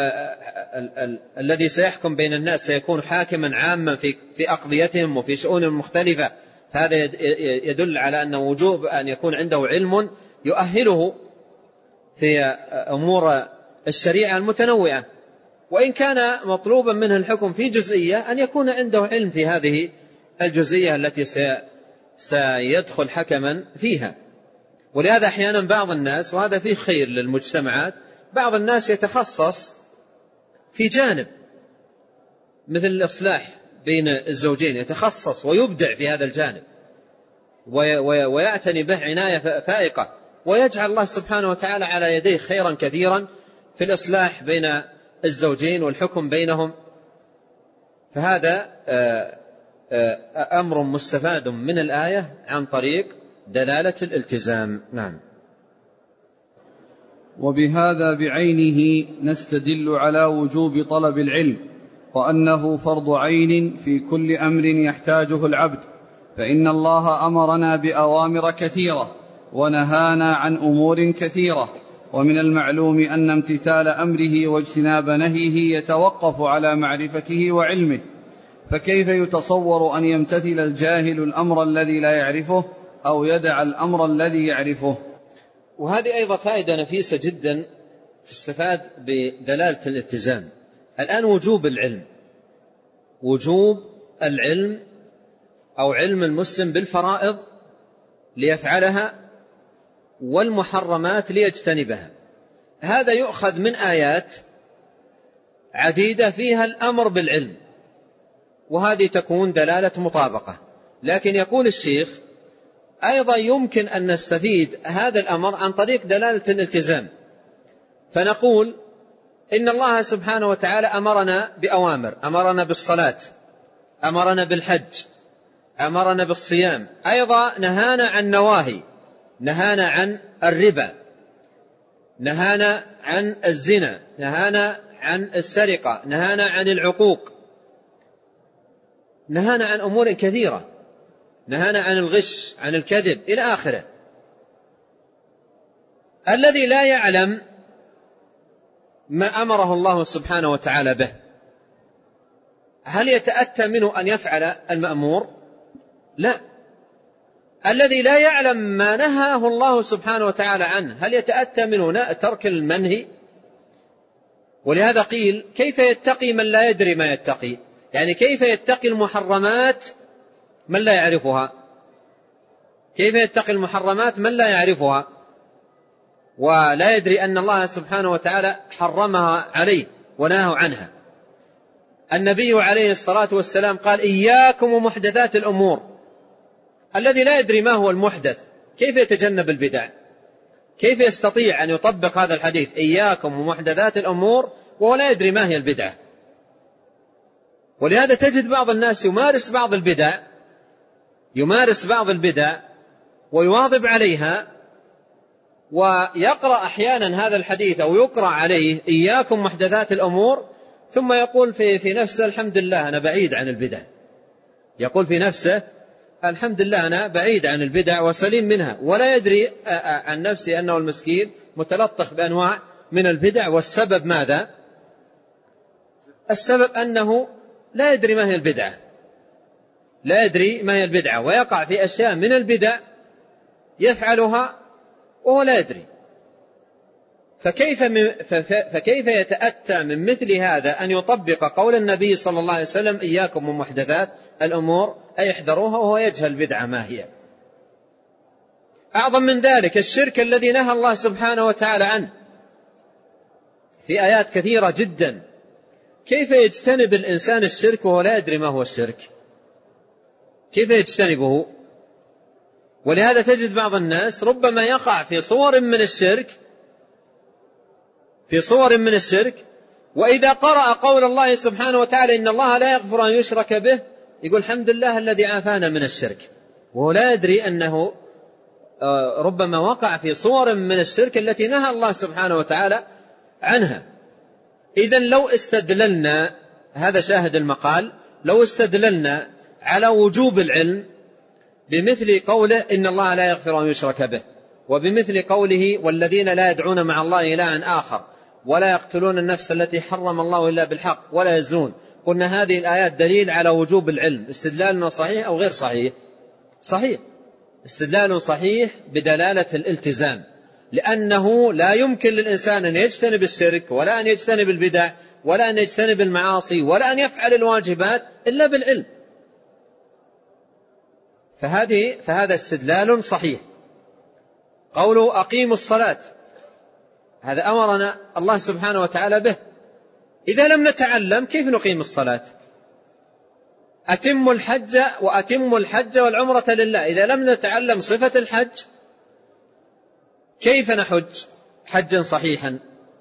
Speaker 2: الذي سيحكم بين الناس سيكون حاكما عاما في أقضيتهم وفي شؤون مختلفة، فهذا يدل على أن وجوب أن يكون عنده علم يؤهله في أمور الشريعة المتنوعة. وإن كان مطلوبا منه الحكم في جزئية أن يكون عنده علم في هذه الجزئية التي سيدخل حكما فيها. ولهذا أحيانا بعض الناس، وهذا فيه خير للمجتمعات، بعض الناس يتخصص في جانب مثل الإصلاح بين الزوجين، يتخصص ويبدع في هذا الجانب ويعتني به عناية فائقة، ويجعل الله سبحانه وتعالى على يديه خيرا كثيرا في الإصلاح بين الزوجين والحكم بينهم. فهذا أمر مستفاد من الآية عن طريق دلالة الالتزام. نعم.
Speaker 1: وبهذا بعينه نستدل على وجوب طلب العلم، وأنه فرض عين في كل أمر يحتاجه العبد، فإن الله أمرنا بأوامر كثيرة ونهانا عن أمور كثيرة، ومن المعلوم أن امتثال أمره واجتناب نهيه يتوقف على معرفته وعلمه، فكيف يتصور أن يمتثل الجاهل الأمر الذي لا يعرفه أو يدع الأمر الذي يعرفه؟
Speaker 2: وهذه أيضا فائدة نفيسة جدا تستفاد بدلالة الالتزام. الآن وجوب العلم، وجوب العلم أو علم المسلم بالفرائض ليفعلها والمحرمات ليجتنبها، هذا يؤخذ من آيات عديدة فيها الأمر بالعلم، وهذه تكون دلالة مطابقة. لكن يقول الشيخ أيضا يمكن أن نستفيد هذا الأمر عن طريق دلالة الالتزام، فنقول إن الله سبحانه وتعالى أمرنا بأوامر، أمرنا بالصلاة، أمرنا بالحج، أمرنا بالصيام، أيضا نهانا عن نواهي، نهانا عن الربا، نهانا عن الزنا، نهانا عن السرقة، نهانا عن العقوق، نهانا عن أمور كثيرة، نهانا عن الغش، عن الكذب إلى آخره. الذي لا يعلم ما أمره الله سبحانه وتعالى به، هل يتأتى منه أن يفعل المأمور؟ لا. الذي لا يعلم ما نهاه الله سبحانه وتعالى عنه، هل يتأتى منه ترك المنهي؟ ولهذا قيل كيف يتقي من لا يدري ما يتقي، يعني كيف يتقي المحرمات من لا يعرفها؟ كيف يتقي المحرمات من لا يعرفها ولا يدري أن الله سبحانه وتعالى حرمها عليه ونهاه عنها؟ النبي عليه الصلاة والسلام قال إياكم ومحدثات الأمور. الذي لا يدري ما هو المحدث كيف يتجنب البدع؟ كيف يستطيع أن يطبق هذا الحديث إياكم ومحدثات الأمور وهو لا يدري ما هي البدعة؟ ولهذا تجد بعض الناس يمارس بعض البدع يمارس بعض البدع ويواظب عليها، ويقرأ أحيانا هذا الحديث أو يقرأ عليه إياكم محدثات الأمور، ثم يقول في, في نفسه الحمد لله أنا بعيد عن البدع. يقول في نفسه الحمد لله أنا بعيد عن البدع وسليم منها، ولا يدري عن نفسه أنه المسكين متلطخ بأنواع من البدع. والسبب ماذا؟ السبب أنه لا يدري ما هي البدعة، لا يدري ما هي البدعة، ويقع في أشياء من البدع يفعلها وهو لا يدري. فكيف, من فكيف يتأتى من مثل هذا أن يطبق قول النبي صلى الله عليه وسلم إياكم ومحدثات الأمور، أي احذروها، وهو يجهل بدعة ما هي. أعظم من ذلك الشرك الذي نهى الله سبحانه وتعالى عنه في آيات كثيرة جدا. كيف يجتنب الإنسان الشرك وهو لا يدري ما هو الشرك؟ كيف يجتنبه؟ ولهذا تجد بعض الناس ربما يقع في صور من الشرك في صور من الشرك وإذا قرأ قول الله سبحانه وتعالى إن الله لا يغفر أن يشرك به، يقول الحمد لله الذي عافانا من الشرك، وهو لا يدري أنه ربما وقع في صور من الشرك التي نهى الله سبحانه وتعالى عنها. إذن لو استدللنا، هذا شاهد المقال، لو استدللنا على وجوب العلم بمثل قوله إن الله لا يغفر أن يشرك به، وبمثل قوله والذين لا يدعون مع الله إلها آخر ولا يقتلون النفس التي حرم الله إلا بالحق ولا يزنون، قلنا هذه الآيات دليل على وجوب العلم. استدلالنا صحيح أو غير صحيح؟ صحيح، استدلال صحيح بدلالة الالتزام، لأنه لا يمكن للإنسان أن يجتنب الشرك ولا أن يجتنب البدع ولا أن يجتنب المعاصي ولا أن يفعل الواجبات إلا بالعلم. فهذه فهذا استدلال صحيح. قوله أقيموا الصلاة، هذا أمرنا الله سبحانه وتعالى به. إذا لم نتعلم كيف نقيم الصلاة؟ أتموا الحج وأتموا الحج والعمرة لله. إذا لم نتعلم صفة الحج كيف نحج حجا صحيحا؟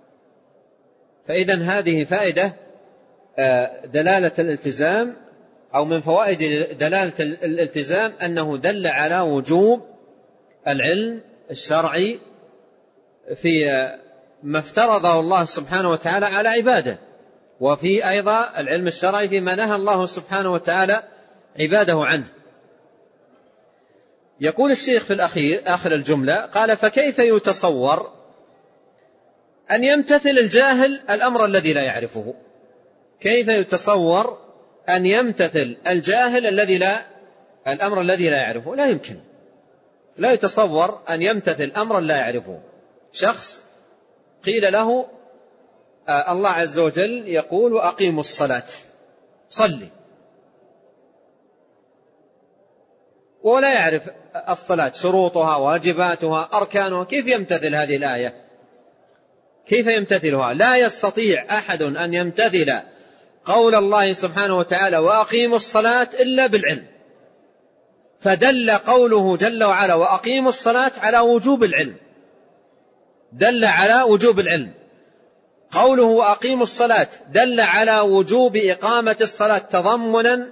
Speaker 2: فإذا هذه فائدة دلالة الالتزام، أو من فوائد دلالة الالتزام أنه دل على وجوب العلم الشرعي في ما افترضه الله سبحانه وتعالى على عباده، وفي أيضا العلم الشرعي فيما نهى الله سبحانه وتعالى عباده عنه. يقول الشيخ في الأخير آخر الجملة قال فكيف يتصور أن يمتثل الجاهل الأمر الذي لا يعرفه؟ كيف يتصور أن يمتثل الجاهل الذي لا الأمر الذي لا يعرفه؟ لا يمكن، لا يتصور أن يمتثل أمرا لا يعرفه. شخص قيل له آه الله عز وجل يقول وأقيموا الصلاة، صلي، ولا يعرف الصلاة شروطها واجباتها أركانها، كيف يمتثل هذه الآية؟ كيف يمتثلها؟ لا يستطيع أحد أن يمتثل قول الله سبحانه وتعالى وأقيموا الصلاة إلا بالعلم. فدل قوله جل وعلا وأقيموا الصلاة على وجوب العلم، دل على وجوب العلم. قوله وأقيموا الصلاة دل على وجوب إقامة الصلاة تضمنا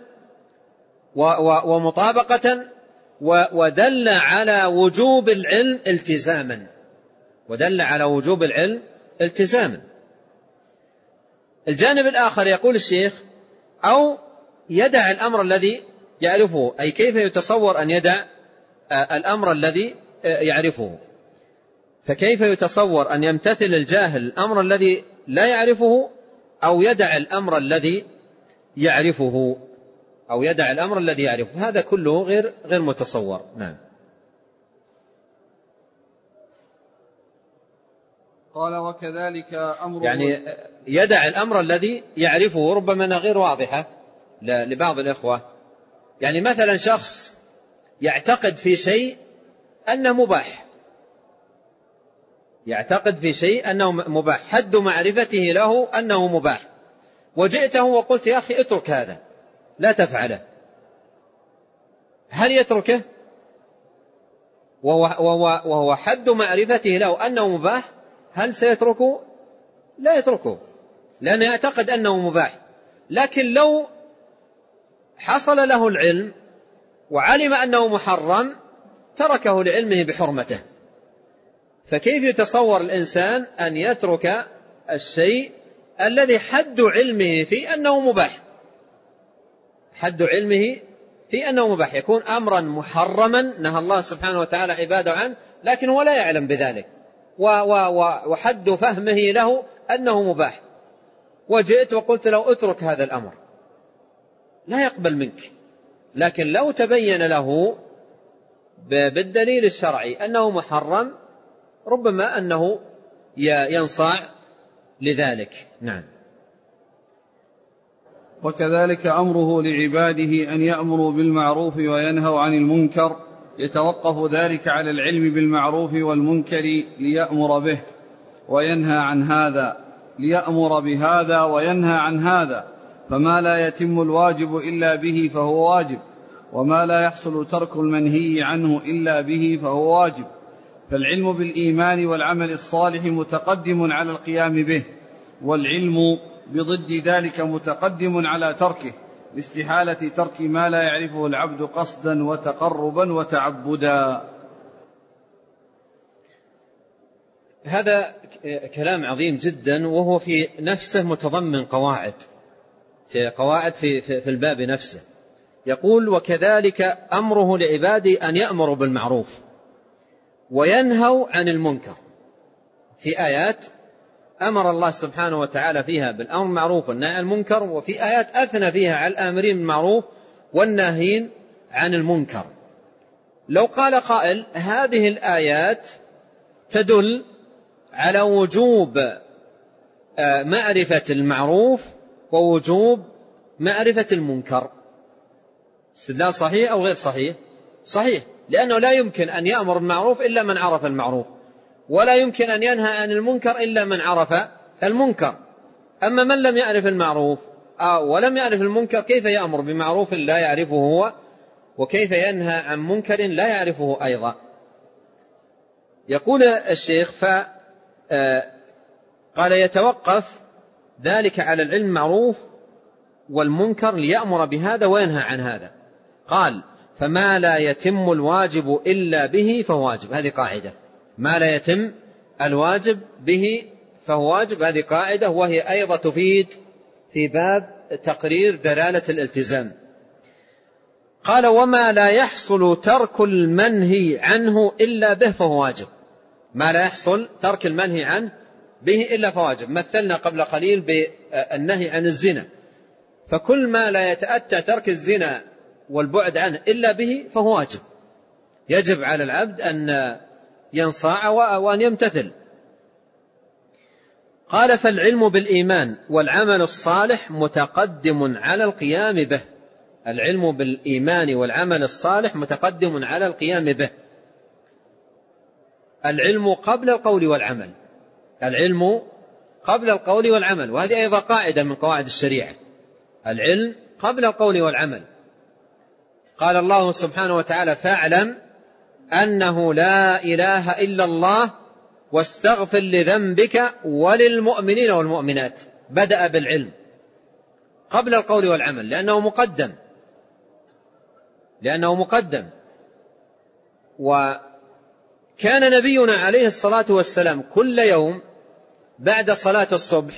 Speaker 2: ومطابقة، ودل على وجوب العلم التزاما، ودل على وجوب العلم التزاما. الجانب الآخر يقول الشيخ أو يدع الأمر الذي يعرفه، أي كيف يتصور أن يدع الأمر الذي يعرفه؟ فكيف يتصور أن يمتثل الجاهل الأمر الذي لا يعرفه أو يدع الأمر الذي يعرفه أو يدع الأمر الذي يعرفه؟ هذا كله غير غير متصور. نعم.
Speaker 1: قال وكذلك أمر،
Speaker 2: يعني يدع الأمر الذي يعرفه ربما غير واضحة لبعض الإخوة. يعني مثلا شخص يعتقد في شيء أنه مباح، يعتقد في شيء أنه مباح، حد معرفته له أنه مباح، وجئته وقلت يا أخي اترك هذا لا تفعله، هل يتركه؟ وهو, وهو, وهو حد معرفته له أنه مباح، هل سيتركه؟ لا يتركه، لأنه يعتقد أنه مباح. لكن لو حصل له العلم وعلم أنه محرم تركه لعلمه بحرمته. فكيف يتصور الإنسان أن يترك الشيء الذي حد علمه فيه أنه مباح؟ حد علمه في أنه مباح يكون أمرا محرما نهى الله سبحانه وتعالى عباده عنه، لكن هو لا يعلم بذلك، وحد فهمه له أنه مباح، وجئت وقلت له اترك هذا الأمر، لا يقبل منك. لكن لو تبين له بالدليل الشرعي أنه محرم ربما أنه ينصاع لذلك. نعم.
Speaker 1: وكذلك أمره لعباده أن يأمروا بالمعروف وينهوا عن المنكر يتوقف ذلك على العلم بالمعروف والمنكر ليأمر به وينهى عن هذا ليأمر بهذا وينهى عن هذا، فما لا يتم الواجب إلا به فهو واجب، وما لا يحصل ترك المنهي عنه إلا به فهو واجب. فالعلم بالإيمان والعمل الصالح متقدم على القيام به، والعلم بضد ذلك متقدم على تركه لاستحالة ترك ما لا يعرفه العبد قصدا وتقربا وتعبدا.
Speaker 2: هذا كلام عظيم جدا، وهو في نفسه متضمن قواعد في قواعد في, في, في الباب نفسه. يقول وكذلك أمره لعباده أن يأمروا بالمعروف وينهوا عن المنكر. في آيات أمر الله سبحانه وتعالى فيها بالأمر بالمعروف والنهي عن المنكر، وفي آيات أثنى فيها على الآمرين بالمعروف والناهين عن المنكر. لو قال قائل هذه الآيات تدل على وجوب معرفة المعروف ووجوب معرفة المنكر، استدلال صحيح أو غير صحيح؟ صحيح، لأنه لا يمكن أن يأمر بالمعروف إلا من عرف المعروف، ولا يمكن أن ينهى عن المنكر إلا من عرف المنكر. أما من لم يعرف المعروف ولم يعرف المنكر كيف يأمر بمعروف لا يعرفه هو، وكيف ينهى عن منكر لا يعرفه أيضا؟ يقول الشيخ قال يتوقف ذلك على العلم المعروف والمنكر ليأمر بهذا وينهى عن هذا. قال فما لا يتم الواجب إلا به فهو واجب. هذه قاعدة، ما لا يتم الواجب به فهو واجب، هذه قاعدة، وهي أيضا تفيد في باب تقرير دلالة الالتزام. قال وما لا يحصل ترك المنهي عنه إلا به فهو واجب. ما لا يحصل ترك المنهي عنه به إلا فهو واجب. مثلنا قبل قليل بالنهي عن الزنا، فكل ما لا يتأتى ترك الزنا والبعد عنه إلا به فهو واجب، يجب على العبد أن ينصاع وأن يمتثل. قال فالعلم بالإيمان والعمل الصالح متقدم على القيام به. العلم بالإيمان والعمل الصالح متقدم على القيام به. العلم قبل القول والعمل، العلم قبل القول والعمل، وهذه أيضا قاعدة من قواعد الشريعة، العلم قبل القول والعمل. قال الله سبحانه وتعالى فاعلم أنه لا إله إلا الله واستغفر لذنبك وللمؤمنين والمؤمنات. بدأ بالعلم قبل القول والعمل لأنه مقدم، لأنه مقدم. وكان نبينا عليه الصلاة والسلام كل يوم بعد صلاة الصبح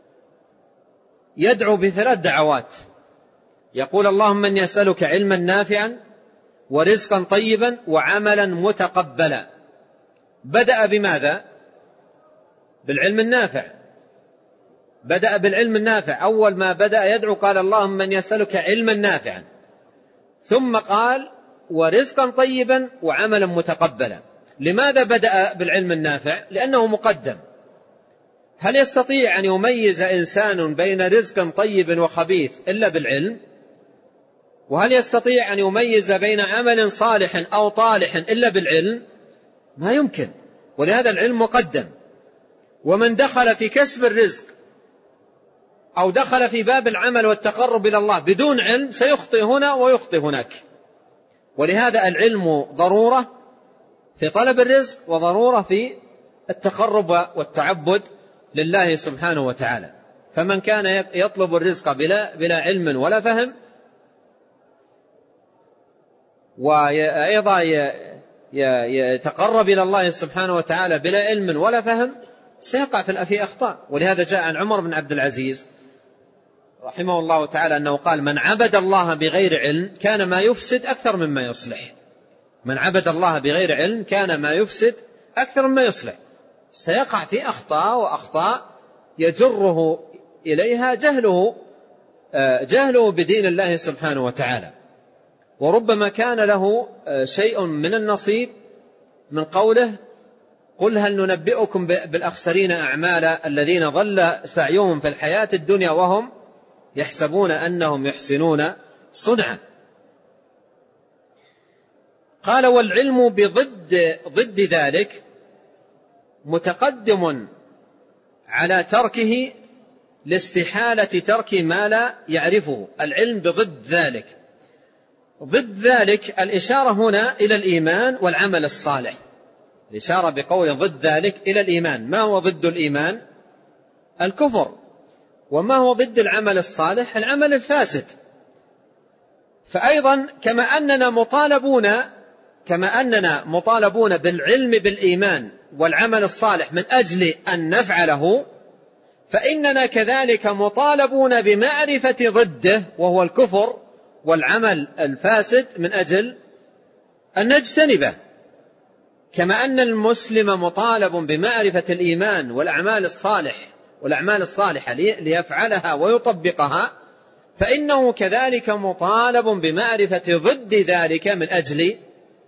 Speaker 2: يدعو بثلاث دعوات، يقول اللهم إني أسألك علما نافعا ورزقا طيبا وعملا متقبلا. بدأ بماذا؟ بالعلم النافع، بدأ بالعلم النافع. أول ما بدأ يدعو قال اللهم إني أسألك علما نافعا، ثم قال ورزقا طيبا وعملا متقبلا. لماذا بدأ بالعلم النافع؟ لأنه مقدم. هل يستطيع أن يميز إنسان بين رزق طيب وخبيث إلا بالعلم؟ وهل يستطيع أن يميز بين عمل صالح أو طالح إلا بالعلم؟ ما يمكن. ولهذا العلم مقدم. ومن دخل في كسب الرزق أو دخل في باب العمل والتقرب إلى الله بدون علم سيخطئ هنا ويخطئ هناك. ولهذا العلم ضرورة في طلب الرزق وضرورة في التقرب والتعبد لله سبحانه وتعالى. فمن كان يطلب الرزق بلا, بلا علم ولا فهم وأيضا يتقرب إلى الله سبحانه وتعالى بلا علم ولا فهم سيقع في أخطاء. ولهذا جاء عن عمر بن عبد العزيز رحمه الله تعالى أنه قال: من عبد الله بغير علم كان ما يفسد أكثر مما يصلح. من عبد الله بغير علم كان ما يفسد أكثر مما يصلح. سيقع في أخطاء، وأخطاء يجره إليها جهله جهله بدين الله سبحانه وتعالى. وربما كان له شيء من النصيب من قوله: قل هل ننبئكم بالأخسرين أعمالا الذين ضل سعيهم في الحياة الدنيا وهم يحسبون أنهم يحسنون صنعا. قال: والعلم بضد ضد ذلك متقدم على تركه لاستحالة ترك ما لا يعرفه. العلم بضد ذلك، ضد ذلك الإشارة هنا إلى الإيمان والعمل الصالح. الإشارة بقول ضد ذلك إلى الإيمان. ما هو ضد الإيمان؟ الكفر. وما هو ضد العمل الصالح؟ العمل الفاسد. فأيضا كما أننا مطالبون كما أننا مطالبون بالعلم بالإيمان والعمل الصالح من أجل أن نفعله، فإننا كذلك مطالبون بمعرفة ضده وهو الكفر والعمل الفاسد من أجل أن نجتنبه. كما أن المسلم مطالب بمعرفة الإيمان والأعمال الصالح والأعمال الصالحة ليفعلها ويطبقها، فإنه كذلك مطالب بمعرفة ضد ذلك من أجل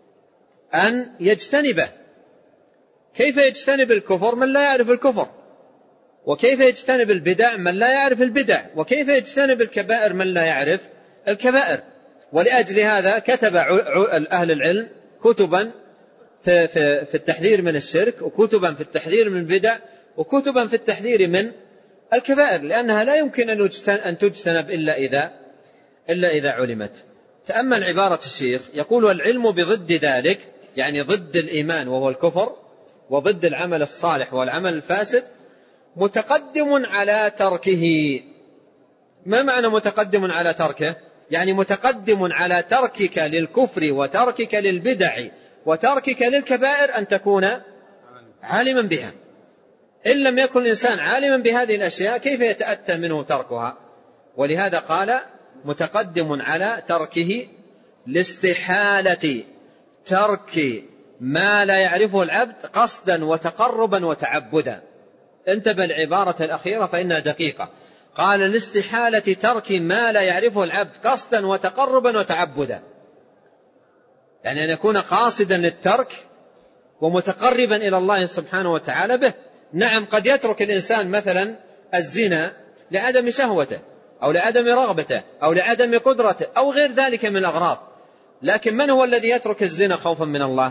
Speaker 2: أن يجتنبه. كيف يجتنب الكفر من لا يعرف الكفر؟ وكيف يجتنب البدع من لا يعرف البدع؟ وكيف يجتنب الكبائر من لا يعرف الكبائر؟ ولأجل هذا كتب أهل العلم كتبا في التحذير من الشرك، وكتبا في التحذير من البدع، وكتبا في التحذير من الكبائر، لأنها لا يمكن أن تجتنب إلا إذا إلا إذا علمت. تأمل عبارة الشيخ، يقول: والعلم بضد ذلك، يعني ضد الإيمان وهو الكفر، وضد العمل الصالح والعمل الفاسد، متقدم على تركه. ما معنى متقدم على تركه؟ يعني متقدم على تركك للكفر وتركك للبدع وتركك للكبائر أن تكون عالما بها. إن لم يكن الإنسان عالما بهذه الأشياء كيف يتأتى منه تركها؟ ولهذا قال: متقدم على تركه لاستحالة ترك ما لا يعرفه العبد قصدا وتقربا وتعبدا. انتبه العبارة الأخيرة فإنها دقيقة. قال: لاستحالة ترك ما لا يعرفه العبد قصدا وتقربا وتعبدا، يعني أن يكون قاصدا للترك ومتقربا إلى الله سبحانه وتعالى به. نعم، قد يترك الإنسان مثلا الزنا لعدم شهوته أو لعدم رغبته أو لعدم قدرته أو غير ذلك من الأغراض، لكن من هو الذي يترك الزنا خوفا من الله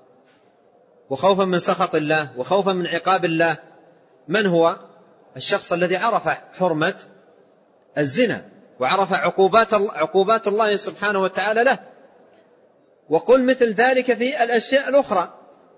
Speaker 2: وخوفا من سخط الله وخوفا من عقاب الله؟ من هو؟ الشخص الذي عرف حرمة الزنا وعرف عقوبات عقوبات الله سبحانه وتعالى له. وقل مثل ذلك في الأشياء الأخرى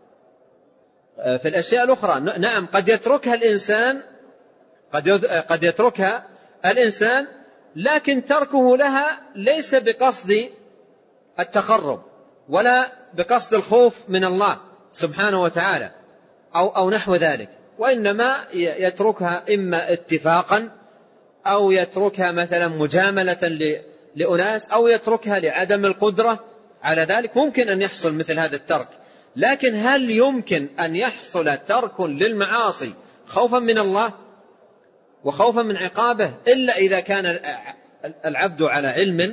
Speaker 2: في الأشياء الأخرى نعم، قد يتركها الإنسان قد قد يتركها الإنسان لكن تركه لها ليس بقصد التقرب ولا بقصد الخوف من الله سبحانه وتعالى أو أو نحو ذلك، وإنما يتركها إما اتفاقا أو يتركها مثلا مجاملة لأناس أو يتركها لعدم القدرة على ذلك. ممكن أن يحصل مثل هذا الترك، لكن هل يمكن أن يحصل ترك للمعاصي خوفا من الله وخوفا من عقابه إلا إذا كان العبد على علم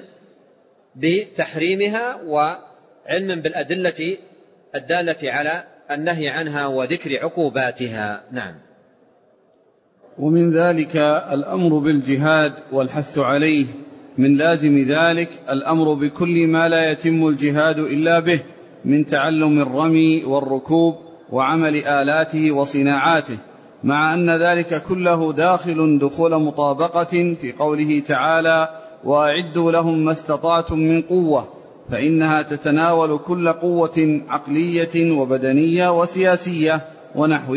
Speaker 2: بتحريمها وعلم بالأدلة الدالة على النهي عنها وذكر عقوباتها؟ نعم.
Speaker 1: ومن ذلك الأمر بالجهاد والحث عليه، من لازم ذلك الأمر بكل ما لا يتم الجهاد إلا به من تعلم الرمي والركوب وعمل آلاته وصناعاته، مع أن ذلك كله داخل دخول مطابقة في قوله تعالى: وأعدوا لهم ما استطعتم من قوة، فإنها تتناول كل قوة عقلية وبدنية وسياسية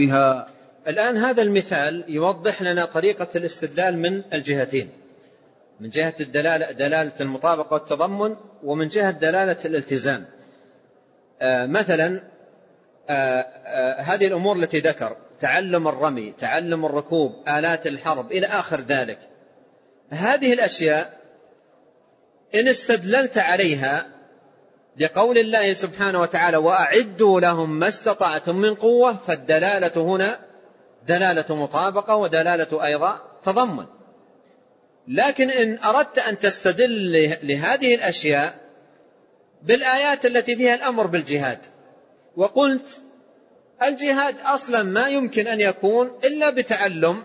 Speaker 1: ونحوها.
Speaker 2: الآن هذا المثال يوضح لنا طريقة الاستدلال من الجهتين. من جهة الدلالة دلالة المطابقة والتضمن، ومن جهة دلالة الالتزام. آه مثلا آه آه هذه الأمور التي ذكر، تعلم الرمي، تعلم الركوب، آلات الحرب إلى آخر ذلك، هذه الأشياء إن استدللت عليها لقول الله سبحانه وتعالى وأعدوا لهم ما استطعتم من قوة، فالدلالة هنا دلالة مطابقة ودلالة أيضا تضمن. لكن إن أردت أن تستدل لهذه الأشياء بالآيات التي فيها الأمر بالجهاد، وقلت الجهاد أصلا ما يمكن أن يكون إلا بتعلم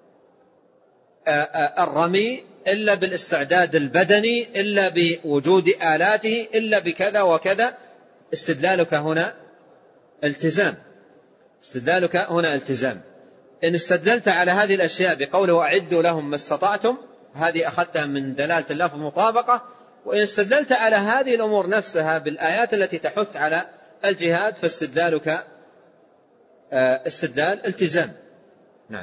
Speaker 2: الرمي، إلا بالاستعداد البدني، إلا بوجود آلاته، إلا بكذا وكذا، استدلالك هنا التزام، استدلالك هنا التزام. إن استدلت على هذه الأشياء بقوله أعدوا لهم ما استطعتم، هذه أخذتها من دلالة اللفظ مطابقة. وإن استدللت على هذه الأمور نفسها بالآيات التي تحث على الجهاد، فاستدلالك استدلال التزام. نعم.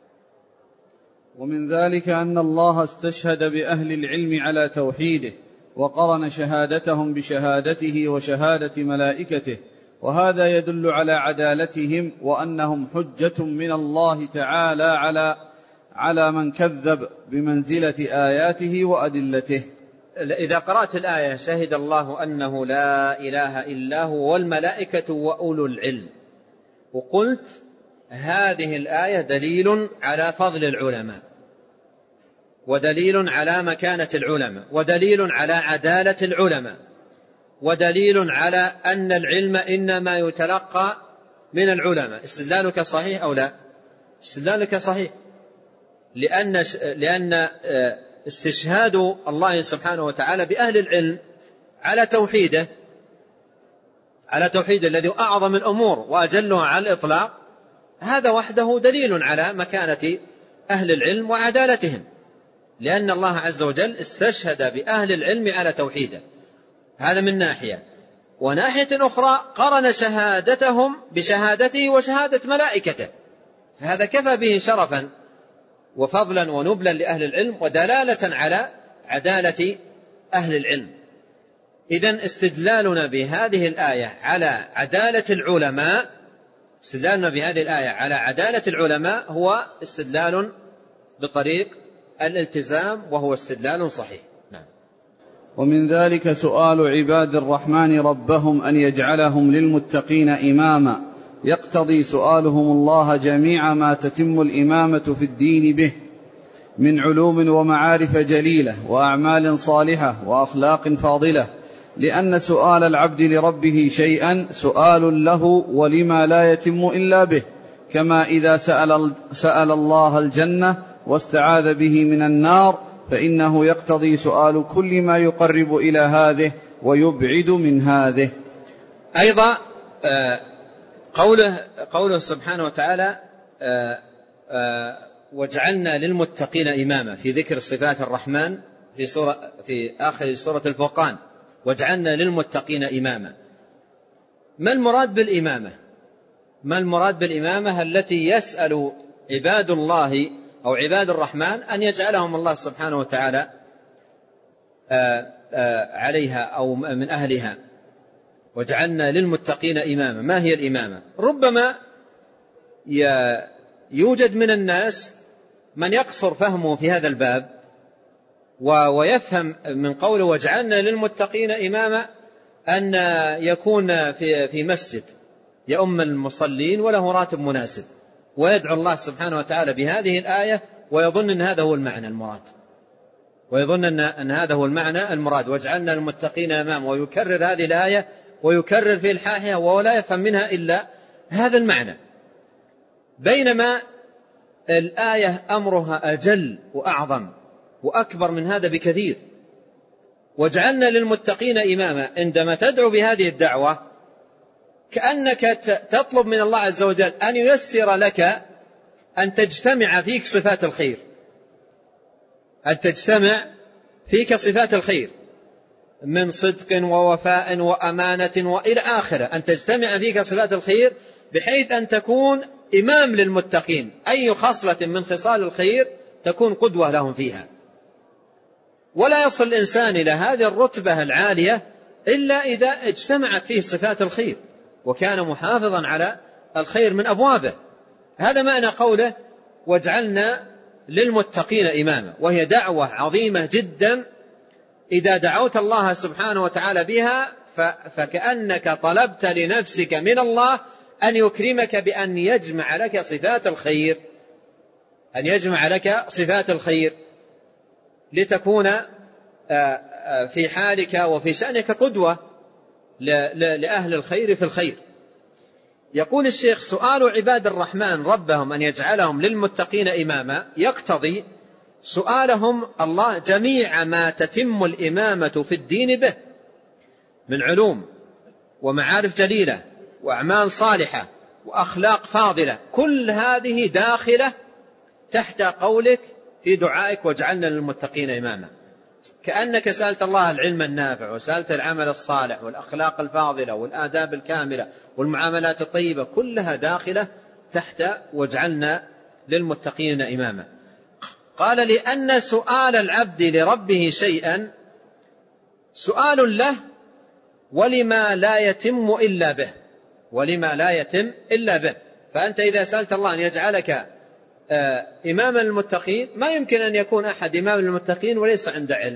Speaker 1: ومن ذلك أن الله استشهد بأهل العلم على توحيده، وقرن شهادتهم بشهادته وشهادة ملائكته، وهذا يدل على عدالتهم وأنهم حجة من الله تعالى على على من كذب بمنزلة آياته وأدلته.
Speaker 2: إذا قرأت الآية شهد الله أنه لا إله إلا هو والملائكة وأولو العلم، وقلت هذه الآية دليل على فضل العلماء، ودليل على مكانة العلماء، ودليل على عدالة العلماء، ودليل على أن العلم إنما يتلقى من العلماء، استدلالك صحيح أو لا؟ استدلالك صحيح، لأن لأن استشهاد الله سبحانه وتعالى بأهل العلم على توحيده، على توحيد الذي أعظم الأمور وأجلها على الإطلاق، هذا وحده دليل على مكانة أهل العلم وعدالتهم، لأن الله عز وجل استشهد بأهل العلم على توحيده، هذا من ناحية. وناحية أخرى قرن شهادتهم بشهادته وشهادة ملائكته، فهذا كفى به شرفا وفضلا ونبلا لأهل العلم ودلالة على عدالة أهل العلم. إذن استدلالنا بهذه الآية على عدالة العلماء، استدلالنا بهذه الآية على عدالة العلماء هو استدلال بطريق الالتزام، وهو استدلال صحيح. نعم.
Speaker 1: ومن ذلك سؤال عباد الرحمن ربهم أن يجعلهم للمتقين إماما، يقتضي سؤالهم الله جميع ما تتم الإمامة في الدين به من علوم ومعارف جليلة وأعمال صالحة وأخلاق فاضلة، لأن سؤال العبد لربه شيئا سؤال له ولما لا يتم إلا به، كما إذا سأل, سأل الله الجنة واستعاذ به من النار، فإنه يقتضي سؤال كل ما يقرب إلى هذه ويبعد من هذه.
Speaker 2: أيضا قوله, قوله سبحانه وتعالى واجعلنا للمتقين إماما في ذكر صفات الرحمن في, سورة في آخر سورة الفرقان، واجعلنا للمتقين إماما. ما المراد بالإمامة؟ ما المراد بالإمامة التي يسأل عباد الله أو عباد الرحمن أن يجعلهم الله سبحانه وتعالى عليها أو من أهلها؟ واجعلنا للمتقين إماما. ما هي الإمامة؟ ربما يوجد من الناس من يقصر فهمه في هذا الباب ويفهم من قوله واجعلنا للمتقين إماما أن يكون في في مسجد يؤم المصلين وله راتب مناسب، ويدعو الله سبحانه وتعالى بهذه الآية ويظن أن هذا هو المعنى المراد، ويظن أن هذا هو المعنى المراد واجعلنا للمتقين إماما، ويكرر هذه الآية ويكرر في الحاحية ولا يفهم منها إلا هذا المعنى، بينما الآية أمرها أجل وأعظم وأكبر من هذا بكثير. واجعلنا للمتقين إماما، عندما تدعو بهذه الدعوة كأنك تطلب من الله عز وجل أن ييسر لك أن تجتمع فيك صفات الخير، أن تجتمع فيك صفات الخير من صدق ووفاء وأمانة وإلى آخره، أن تجتمع فيك صفات الخير بحيث أن تكون إمام للمتقين، أي خصلة من خصال الخير تكون قدوة لهم فيها. ولا يصل الإنسان إلى هذه الرتبة العالية إلا إذا اجتمعت فيه صفات الخير وكان محافظا على الخير من أبوابه. هذا معنى قوله واجعلنا للمتقين إماما، وهي دعوة عظيمة جدا إذا دعوت الله سبحانه وتعالى بها فكأنك طلبت لنفسك من الله أن يكرمك بأن يجمع لك صفات الخير، أن يجمع لك صفات الخير لتكون في حالك وفي شأنك قدوة لأهل الخير في الخير. يقول الشيخ سؤال عباد الرحمن ربهم أن يجعلهم للمتقين إماما يقتضي سؤالهم الله جميع ما تتم الإمامة في الدين به من علوم ومعارف جليلة وأعمال صالحة وأخلاق فاضلة، كل هذه داخلة تحت قولك في دعائك واجعلنا للمتقين إماما. كأنك سألت الله العلم النافع وسألت العمل الصالح والأخلاق الفاضلة والآداب الكاملة والمعاملات الطيبة، كلها داخلة تحت واجعلنا للمتقين إماما. قال لأن سؤال العبد لربه شيئا سؤال له ولما لا يتم إلا به، ولما لا يتم إلا به. فأنت إذا سألت الله أن يجعلك إماما للمتقين، ما يمكن أن يكون أحد إماما للمتقين وليس عنده علم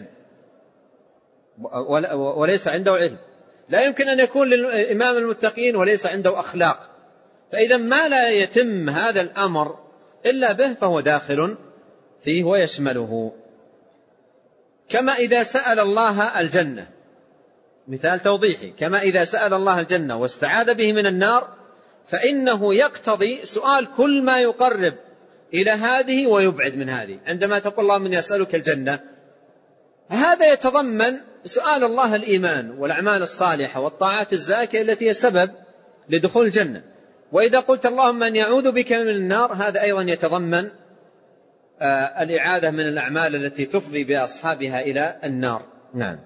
Speaker 2: وليس عنده علم، لا يمكن أن يكون إماما للمتقين وليس عنده أخلاق. فإذا ما لا يتم هذا الأمر إلا به فهو داخل فيه ويشمله. كما إذا سأل الله الجنة، مثال توضيحي، كما إذا سأل الله الجنة واستعاذ به من النار فإنه يقتضي سؤال كل ما يقرب إلى هذه ويبعد من هذه. عندما تقول الله من يسألك الجنة، هذا يتضمن سؤال الله الإيمان والأعمال الصالحة والطاعات الزاكية التي هي سبب لدخول الجنة. وإذا قلت اللهم من يعوذ بك من النار، هذا أيضا يتضمن آه الإعاذة من الأعمال التي تفضي بأصحابها إلى النار. نعم.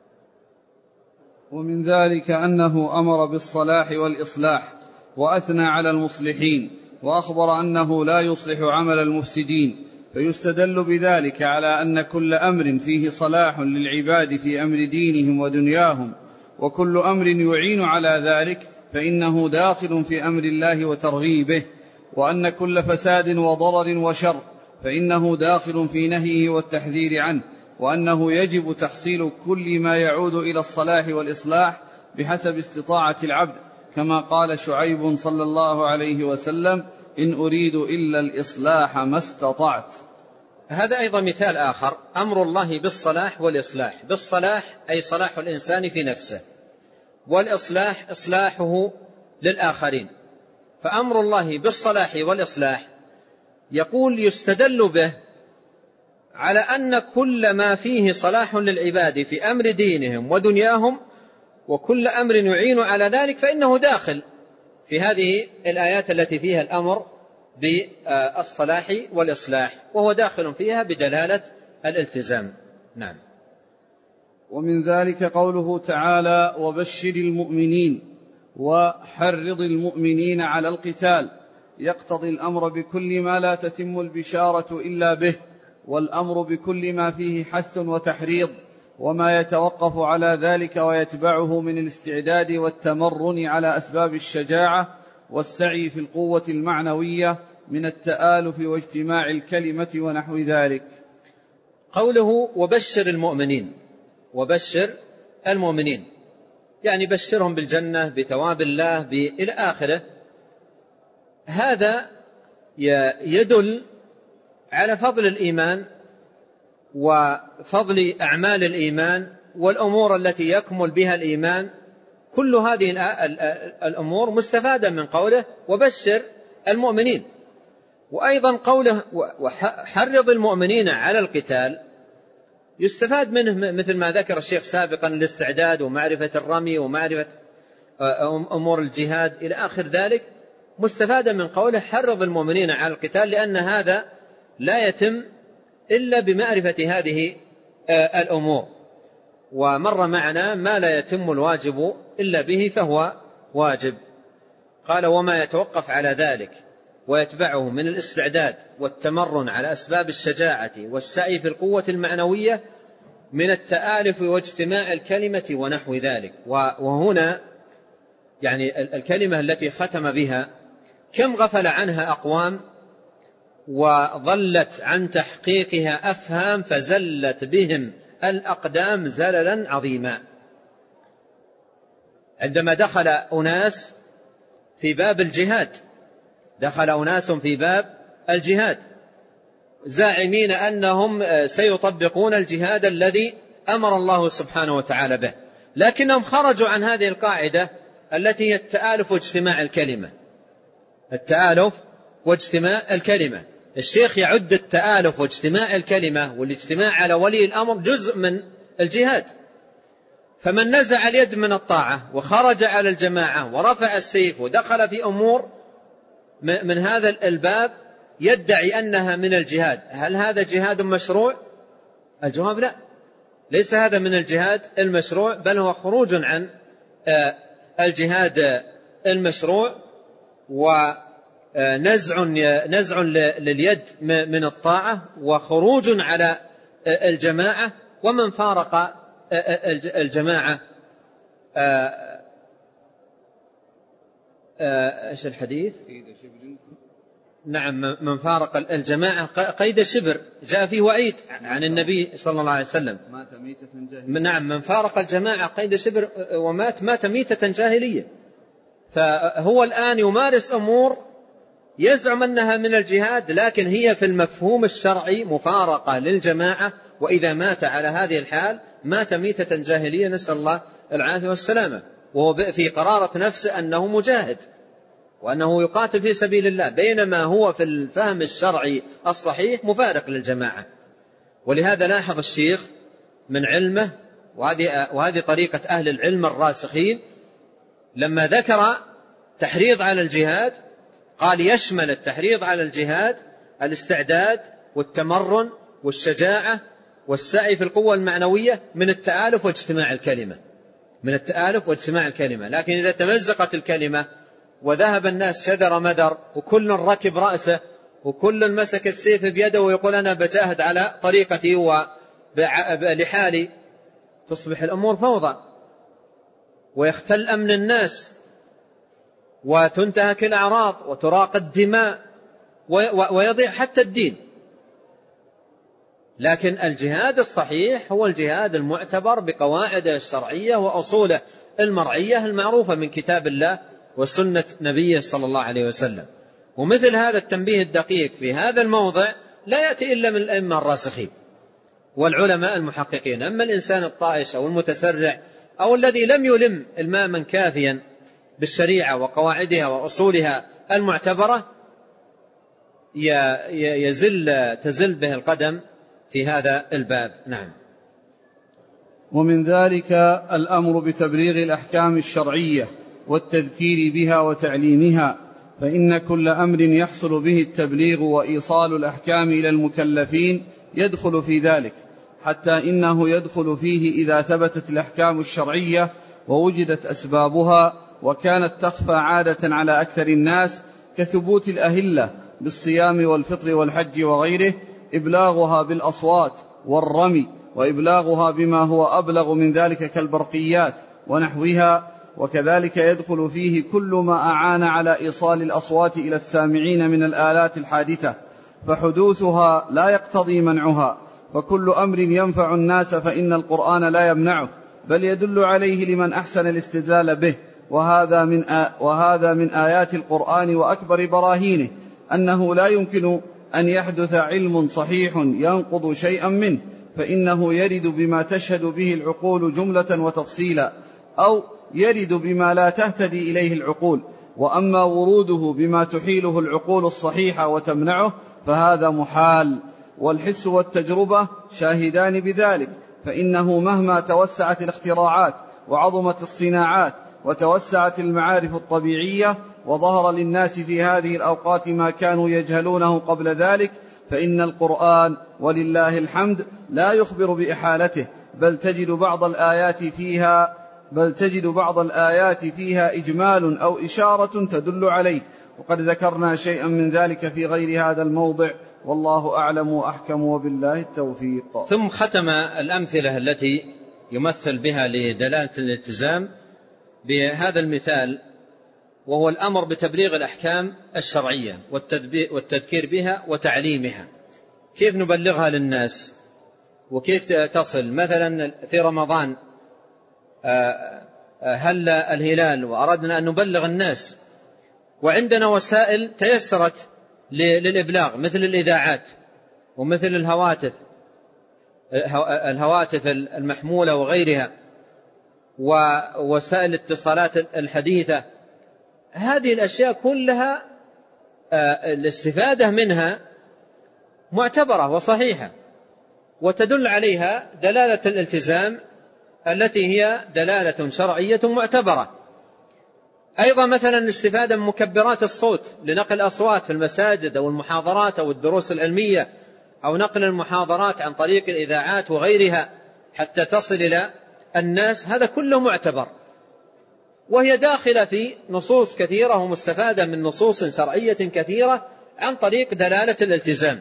Speaker 1: ومن ذلك أنه أمر بالصلاح والإصلاح وأثنى على المصلحين وأخبر أنه لا يصلح عمل المفسدين، فيستدل بذلك على أن كل أمر فيه صلاح للعباد في أمر دينهم ودنياهم، وكل أمر يعين على ذلك فإنه داخل في أمر الله وترغيبه، وأن كل فساد وضرر وشر فإنه داخل في نهيه والتحذير عنه، وأنه يجب تحصيل كل ما يعود إلى الصلاح والإصلاح بحسب استطاعة العبد، كما قال شعيب صلى الله عليه وسلم إن أريد إلا الإصلاح ما استطعت.
Speaker 2: هذا أيضا مثال آخر، أمر الله بالصلاح والإصلاح. بالصلاح أي صلاح الإنسان في نفسه، والإصلاح إصلاحه للآخرين. فأمر الله بالصلاح والإصلاح يقول يستدل به على أن كل ما فيه صلاح للعباد في أمر دينهم ودنياهم وكل أمر يعين على ذلك فإنه داخل في هذه الآيات التي فيها الأمر بالصلاح والإصلاح، وهو داخل فيها بدلالة الالتزام. نعم.
Speaker 1: ومن ذلك قوله تعالى وبشر المؤمنين وحرض المؤمنين على القتال، يقتضي الأمر بكل ما لا تتم البشارة إلا به، والأمر بكل ما فيه حث وتحريض، وما يتوقف على ذلك ويتبعه من الاستعداد والتمرن على أسباب الشجاعة والسعي في القوة المعنوية من التآلف واجتماع الكلمة ونحو ذلك.
Speaker 2: قوله وبشر المؤمنين، وبشر المؤمنين يعني بشرهم بالجنة بثواب الله إلى آخره. هذا يدل على فضل الإيمان وفضل أعمال الإيمان والأمور التي يكمل بها الإيمان. كل هذه الأمور مستفادة من قوله وبشر المؤمنين. وأيضا قوله وحرض المؤمنين على القتال يستفاد منه مثل ما ذكر الشيخ سابقا الاستعداد ومعرفة الرمي ومعرفة أمور الجهاد إلى آخر ذلك، مستفادة من قوله حرض المؤمنين على القتال، لأن هذا لا يتم إلا بمعرفة هذه الأمور. ومر معنا ما لا يتم الواجب إلا به فهو واجب. قال وما يتوقف على ذلك ويتبعه من الاستعداد والتمرن على أسباب الشجاعة والسعي في القوة المعنوية من التآلف واجتماع الكلمة ونحو ذلك. وهنا يعني الكلمة التي ختم بها كم غفل عنها أقوام وظلت عن تحقيقها أفهام فزلت بهم الأقدام زللا عظيما. عندما دخل أناس في باب الجهاد، دخل أناس في باب الجهاد زاعمين أنهم سيطبقون الجهاد الذي أمر الله سبحانه وتعالى به، لكنهم خرجوا عن هذه القاعدة التي هي التآلف واجتماع الكلمة. التآلف واجتماع الكلمة، الشيخ يعد التآلف واجتماع الكلمة والاجتماع على ولي الأمر جزء من الجهاد. فمن نزع اليد من الطاعة وخرج على الجماعة ورفع السيف ودخل في أمور من هذا الباب يدعي أنها من الجهاد، هل هذا جهاد مشروع؟ الجواب لا، ليس هذا من الجهاد المشروع، بل هو خروج عن الجهاد المشروع ونزع نزع لليد من الطاعة وخروج على الجماعة. ومن فارق الجماعة ايش الحديث؟ نعم، من فارق الجماعة قيد شبر، جاء فيه وعيد عن النبي صلى الله عليه وسلم. نعم، من فارق الجماعة قيد شبر ومات مات ميتة جاهلية. فهو الآن يمارس أمور يزعم أنها من الجهاد، لكن هي في المفهوم الشرعي مفارقة للجماعة، وإذا مات على هذه الحال مات ميتة جاهلية، نسأل الله العافية والسلامة، وهو في قرارة نفسه أنه مجاهد وأنه يقاتل في سبيل الله، بينما هو في الفهم الشرعي الصحيح مفارق للجماعة. ولهذا لاحظ الشيخ من علمه، وهذه, وهذه طريقة أهل العلم الراسخين، لما ذكر تحريض على الجهاد قال يشمل التحريض على الجهاد الاستعداد والتمرن والشجاعة والسعي في القوة المعنوية من التآلف واجتماع الكلمة، من التآلف واجتماع الكلمة. لكن إذا تمزقت الكلمة وذهب الناس شذر مدر وكل ركب رأسه وكل مسك السيف بيده ويقول أنا بجاهد على طريقتي ولحالي، تصبح الأمور فوضى ويختل أمن الناس وتنتهك الأعراض وتراق الدماء ويضيع حتى الدين. لكن الجهاد الصحيح هو الجهاد المعتبر بقواعده الشرعية وأصوله المرعية المعروفة من كتاب الله وسنة نبيه صلى الله عليه وسلم. ومثل هذا التنبيه الدقيق في هذا الموضع لا يأتي إلا من الأئمة الراسخين والعلماء المحققين. أما الإنسان الطائش أو المتسرع أو الذي لم يلم الماما كافيا بالشريعة وقواعدها وأصولها المعتبرة يزل تزل به القدم في هذا الباب. نعم.
Speaker 1: ومن ذلك الأمر بتبليغ الأحكام الشرعية والتذكير بها وتعليمها، فإن كل أمر يحصل به التبليغ وإيصال الأحكام إلى المكلفين يدخل في ذلك، حتى إنه يدخل فيه إذا ثبتت الأحكام الشرعية ووجدت أسبابها وكانت تخفى عادة على أكثر الناس كثبوت الأهلة بالصيام والفطر والحج وغيره، إبلاغها بالأصوات والرمي، وإبلاغها بما هو أبلغ من ذلك كالبرقيات ونحوها. وكذلك يدخل فيه كل ما أعان على إيصال الأصوات إلى السامعين من الآلات الحادثة، فحدوثها لا يقتضي منعها. فكل أمر ينفع الناس فإن القرآن لا يمنعه، بل يدل عليه لمن أحسن الاستدلال به. وهذا من, آ... وهذا من آيات القرآن وأكبر براهينه أنه لا يمكن أن يحدث علم صحيح ينقض شيئا منه، فإنه يرد بما تشهد به العقول جملة وتفصيلا، أو يرد بما لا تهتدي إليه العقول. وأما وروده بما تحيله العقول الصحيحة وتمنعه فهذا محال، والحس والتجربة شاهدان بذلك. فإنه مهما توسعت الاختراعات وعظمت الصناعات وتوسعت المعارف الطبيعية وظهر للناس في هذه الأوقات ما كانوا يجهلونه قبل ذلك، فإن القرآن ولله الحمد لا يخبر بإحالته، بل تجد بعض الآيات فيها بل تجد بعض الآيات فيها إجمال أو إشارة تدل عليه، وقد ذكرنا شيئا من ذلك في غير هذا الموضع والله أعلم وأحكم، وبالله التوفيق.
Speaker 2: ثم ختم الأمثلة التي يمثل بها لدلالة الالتزام بهذا المثال، وهو الأمر بتبليغ الأحكام الشرعية والتذكير بها وتعليمها. كيف نبلغها للناس وكيف تصل؟ مثلا في رمضان هل الهلال وأردنا أن نبلغ الناس، وعندنا وسائل تيسرت للإبلاغ مثل الإذاعات ومثل الهواتف الهواتف المحمولة وغيرها ووسائل الاتصالات الحديثة. هذه الأشياء كلها الاستفادة منها معتبرة وصحيحة، وتدل عليها دلالة الالتزام التي هي دلالة شرعية معتبرة. أيضا مثلا الاستفادة من مكبرات الصوت لنقل الأصوات في المساجد أو المحاضرات أو الدروس العلمية، أو نقل المحاضرات عن طريق الإذاعات وغيرها حتى تصل إلى الناس، هذا كله معتبر، وهي داخلة في نصوص كثيرة ومستفادة من نصوص شرعية كثيرة عن طريق دلالة الالتزام.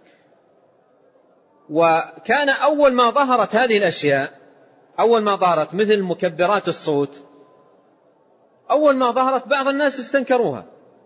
Speaker 2: وكان أول ما ظهرت هذه الأشياء، أول ما ظهرت مثل مكبرات الصوت، أول ما ظهرت بعض الناس استنكروها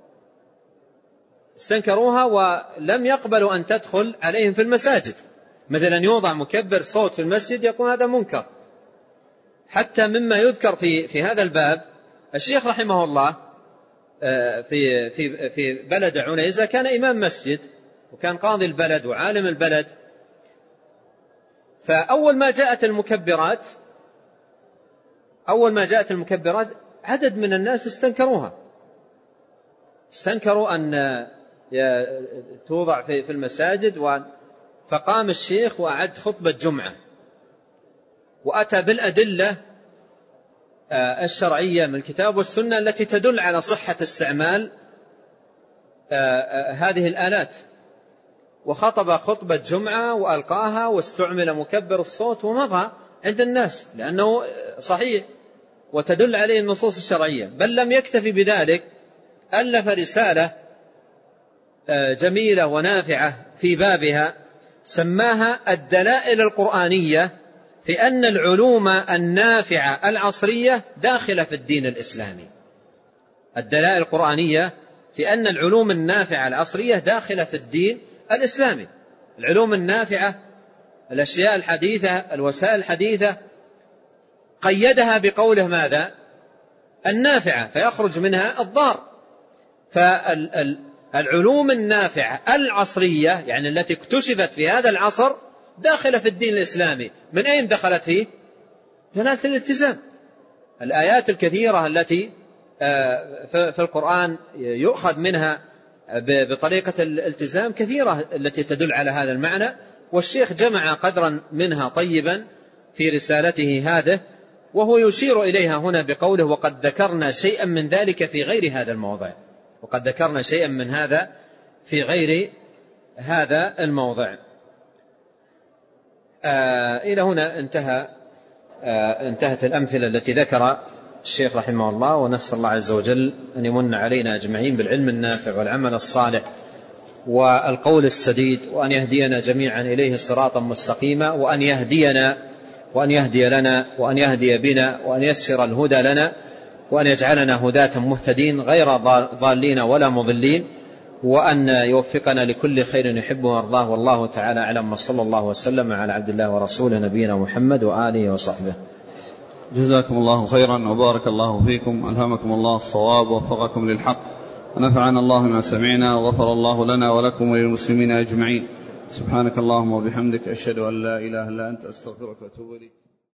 Speaker 2: استنكروها ولم يقبلوا أن تدخل عليهم في المساجد. مثلا يوضع مكبر صوت في المسجد يكون هذا منكر. حتى مما يذكر في في هذا الباب، الشيخ رحمه الله في في في بلد عنيزة كان إمام مسجد وكان قاضي البلد وعالم البلد. فأول ما جاءت المكبرات أول ما جاءت المكبرات عدد من الناس استنكروها استنكروا أن توضع في المساجد. فقام الشيخ وأعد خطبة جمعة وأتى بالأدلة الشرعية من الكتاب والسنة التي تدل على صحة استعمال هذه الآلات، وخطب خطبة جمعة وألقاها واستعمل مكبر الصوت ومضى عند الناس لأنه صحيح وتدل عليه النصوص الشرعية. بل لم يكتفي بذلك، ألف رسالة جميلة ونافعة في بابها سماها الدلائل القرآنية في أن العلوم النافعة العصرية داخلة في الدين الإسلامي. الدلائل القرآنية في أن العلوم النافعة العصرية داخلة في الدين الإسلامي. العلوم النافعة، الأشياء الحديثة، الوسائل الحديثة، قيدها بقوله ماذا؟ النافعة، فيخرج منها الضار. فالعلوم النافعة العصرية يعني التي اكتشفت في هذا العصر داخلة في الدين الإسلامي. من أين دخلت فيه؟ دلالة الالتزام. الآيات الكثيرة التي في القرآن يؤخذ منها بطريقة الالتزام كثيرة التي تدل على هذا المعنى، والشيخ جمع قدرا منها طيبا في رسالته هذه، وهو يشير إليها هنا بقوله وقد ذكرنا شيئا من ذلك في غير هذا الموضع. وقد ذكرنا شيئا من هذا في غير هذا الموضع. آه إلى هنا انتهى آه انتهت الأمثلة التي ذكر الشيخ رحمه الله، ونسأل الله عز وجل أن يمن علينا أجمعين بالعلم النافع والعمل الصالح والقول السديد، وأن يهدينا جميعا إليه صراطا مستقيما، وأن يهدينا وأن يهدي لنا وأن يهدي بنا وأن يسر الهدى لنا، وأن يجعلنا هداة مهتدين غير ضالين ولا مضلين، وأن يوفقنا لكل خير يحبه ويرضاه. والله تعالى أعلم، وصلى الله وسلم على عبد الله ورسوله نبينا محمد وآله وصحبه.
Speaker 1: جزاكم الله خيرا وبارك الله فيكم، ألهمكم الله الصواب ووفقكم للحق، ونفعنا الله ما سمعنا، وغفر الله لنا ولكم وللمسلمين أجمعين. سبحانك اللهم وبحمدك، أشهد أن لا إله إلا أنت، أستغفرك وأتوب إليك.